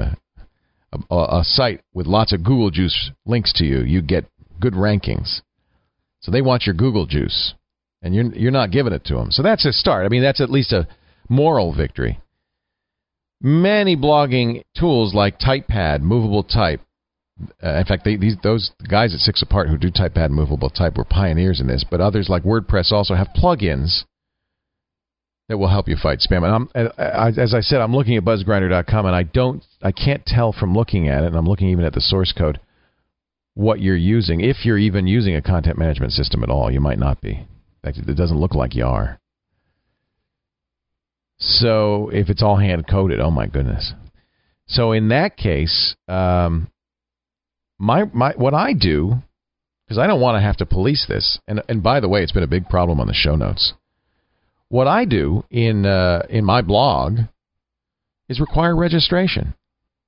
a site with lots of Google juice links to you. You get good rankings. So they want your Google juice, and you're not giving it to them. So that's a start. I mean, that's at least a moral victory. Many blogging tools like TypePad, Movable Type. In fact, those guys at 6 Apart who do TypePad and Movable Type were pioneers in this, but others like WordPress also have plugins that will help you fight spam. And as I said, I'm looking at BuzzGrinder.com, and I can't tell from looking at it, and I'm looking even at the source code, what you're using. If you're even using a content management system at all, you might not be. In fact, it doesn't look like you are. So if it's all hand-coded, oh my goodness. So in that case, what I do, because I don't want to have to police this, and by the way, it's been a big problem on the show notes. What I do in my blog is require registration.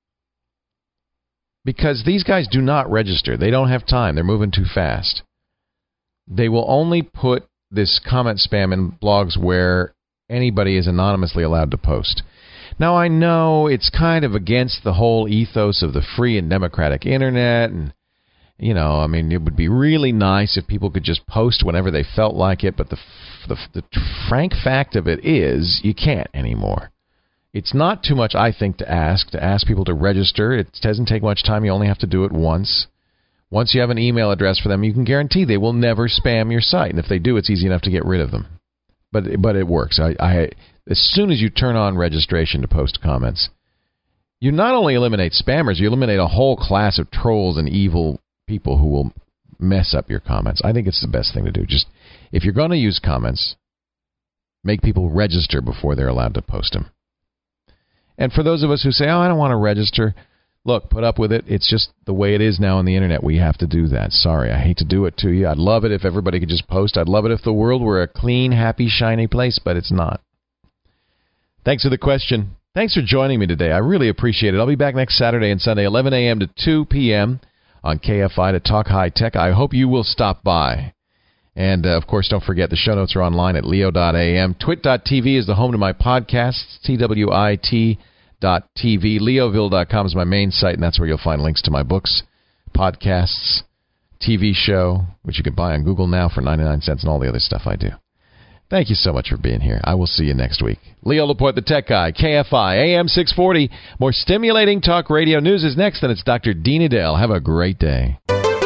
Because these guys do not register. They don't have time. They're moving too fast. They will only put this comment spam in blogs where anybody is anonymously allowed to post. Now, I know it's kind of against the whole ethos of the free and democratic internet. And, I mean, it would be really nice if people could just post whenever they felt like it. But the frank fact of it is you can't anymore. It's not too much, I think, to ask people to register. It doesn't take much time. You only have to do it once. Once you have an email address for them, you can guarantee they will never spam your site. And if they do, it's easy enough to get rid of them. But it works. As soon as you turn on registration to post comments, you not only eliminate spammers, you eliminate a whole class of trolls and evil people who will mess up your comments. I think it's the best thing to do. Just, if you're going to use comments, make people register before they're allowed to post them. And for those of us who say, I don't want to register, look, put up with it. It's just the way it is now on the internet. We have to do that. Sorry, I hate to do it to you. I'd love it if everybody could just post. I'd love it if the world were a clean, happy, shiny place, but it's not. Thanks for the question. Thanks for joining me today. I really appreciate it. I'll be back next Saturday and Sunday, 11 a.m. to 2 p.m. on KFI to talk high tech. I hope you will stop by. And, of course, don't forget the show notes are online at leo.am. Twit.tv is the home to my podcasts, TWIT.tv. Leoville.com is my main site, and that's where you'll find links to my books, podcasts, TV show, which you can buy on Google now for 99 cents, and all the other stuff I do. Thank you so much for being here. I will see you next week. Leo Laporte, the Tech Guy, KFI, AM 640. More stimulating talk radio news is next, and it's Dr. Dean Edell. Have a great day.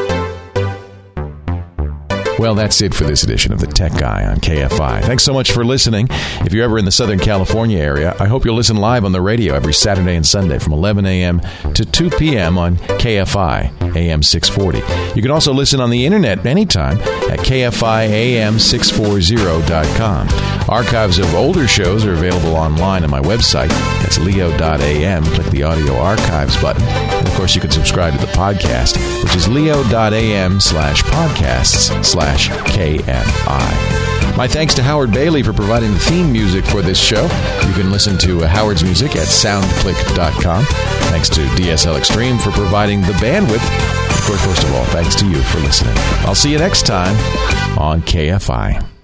Well, that's it for this edition of The Tech Guy on KFI. Thanks so much for listening. If you're ever in the Southern California area, I hope you'll listen live on the radio every Saturday and Sunday from 11 a.m. to 2 p.m. on KFI, AM 640. You can also listen on the internet anytime at KFIAM640.com. Archives of older shows are available online on my website. That's leo.am. Click the audio archives button. And of course, course, you can subscribe to the podcast, which is leo.am/podcasts/KFI. My thanks to Howard Bailey for providing the theme music for this show. You can listen to Howard's music at soundclick.com. Thanks to DSL Extreme for providing the bandwidth. Of course, first of all, thanks to you for listening. I'll see you next time on KFI.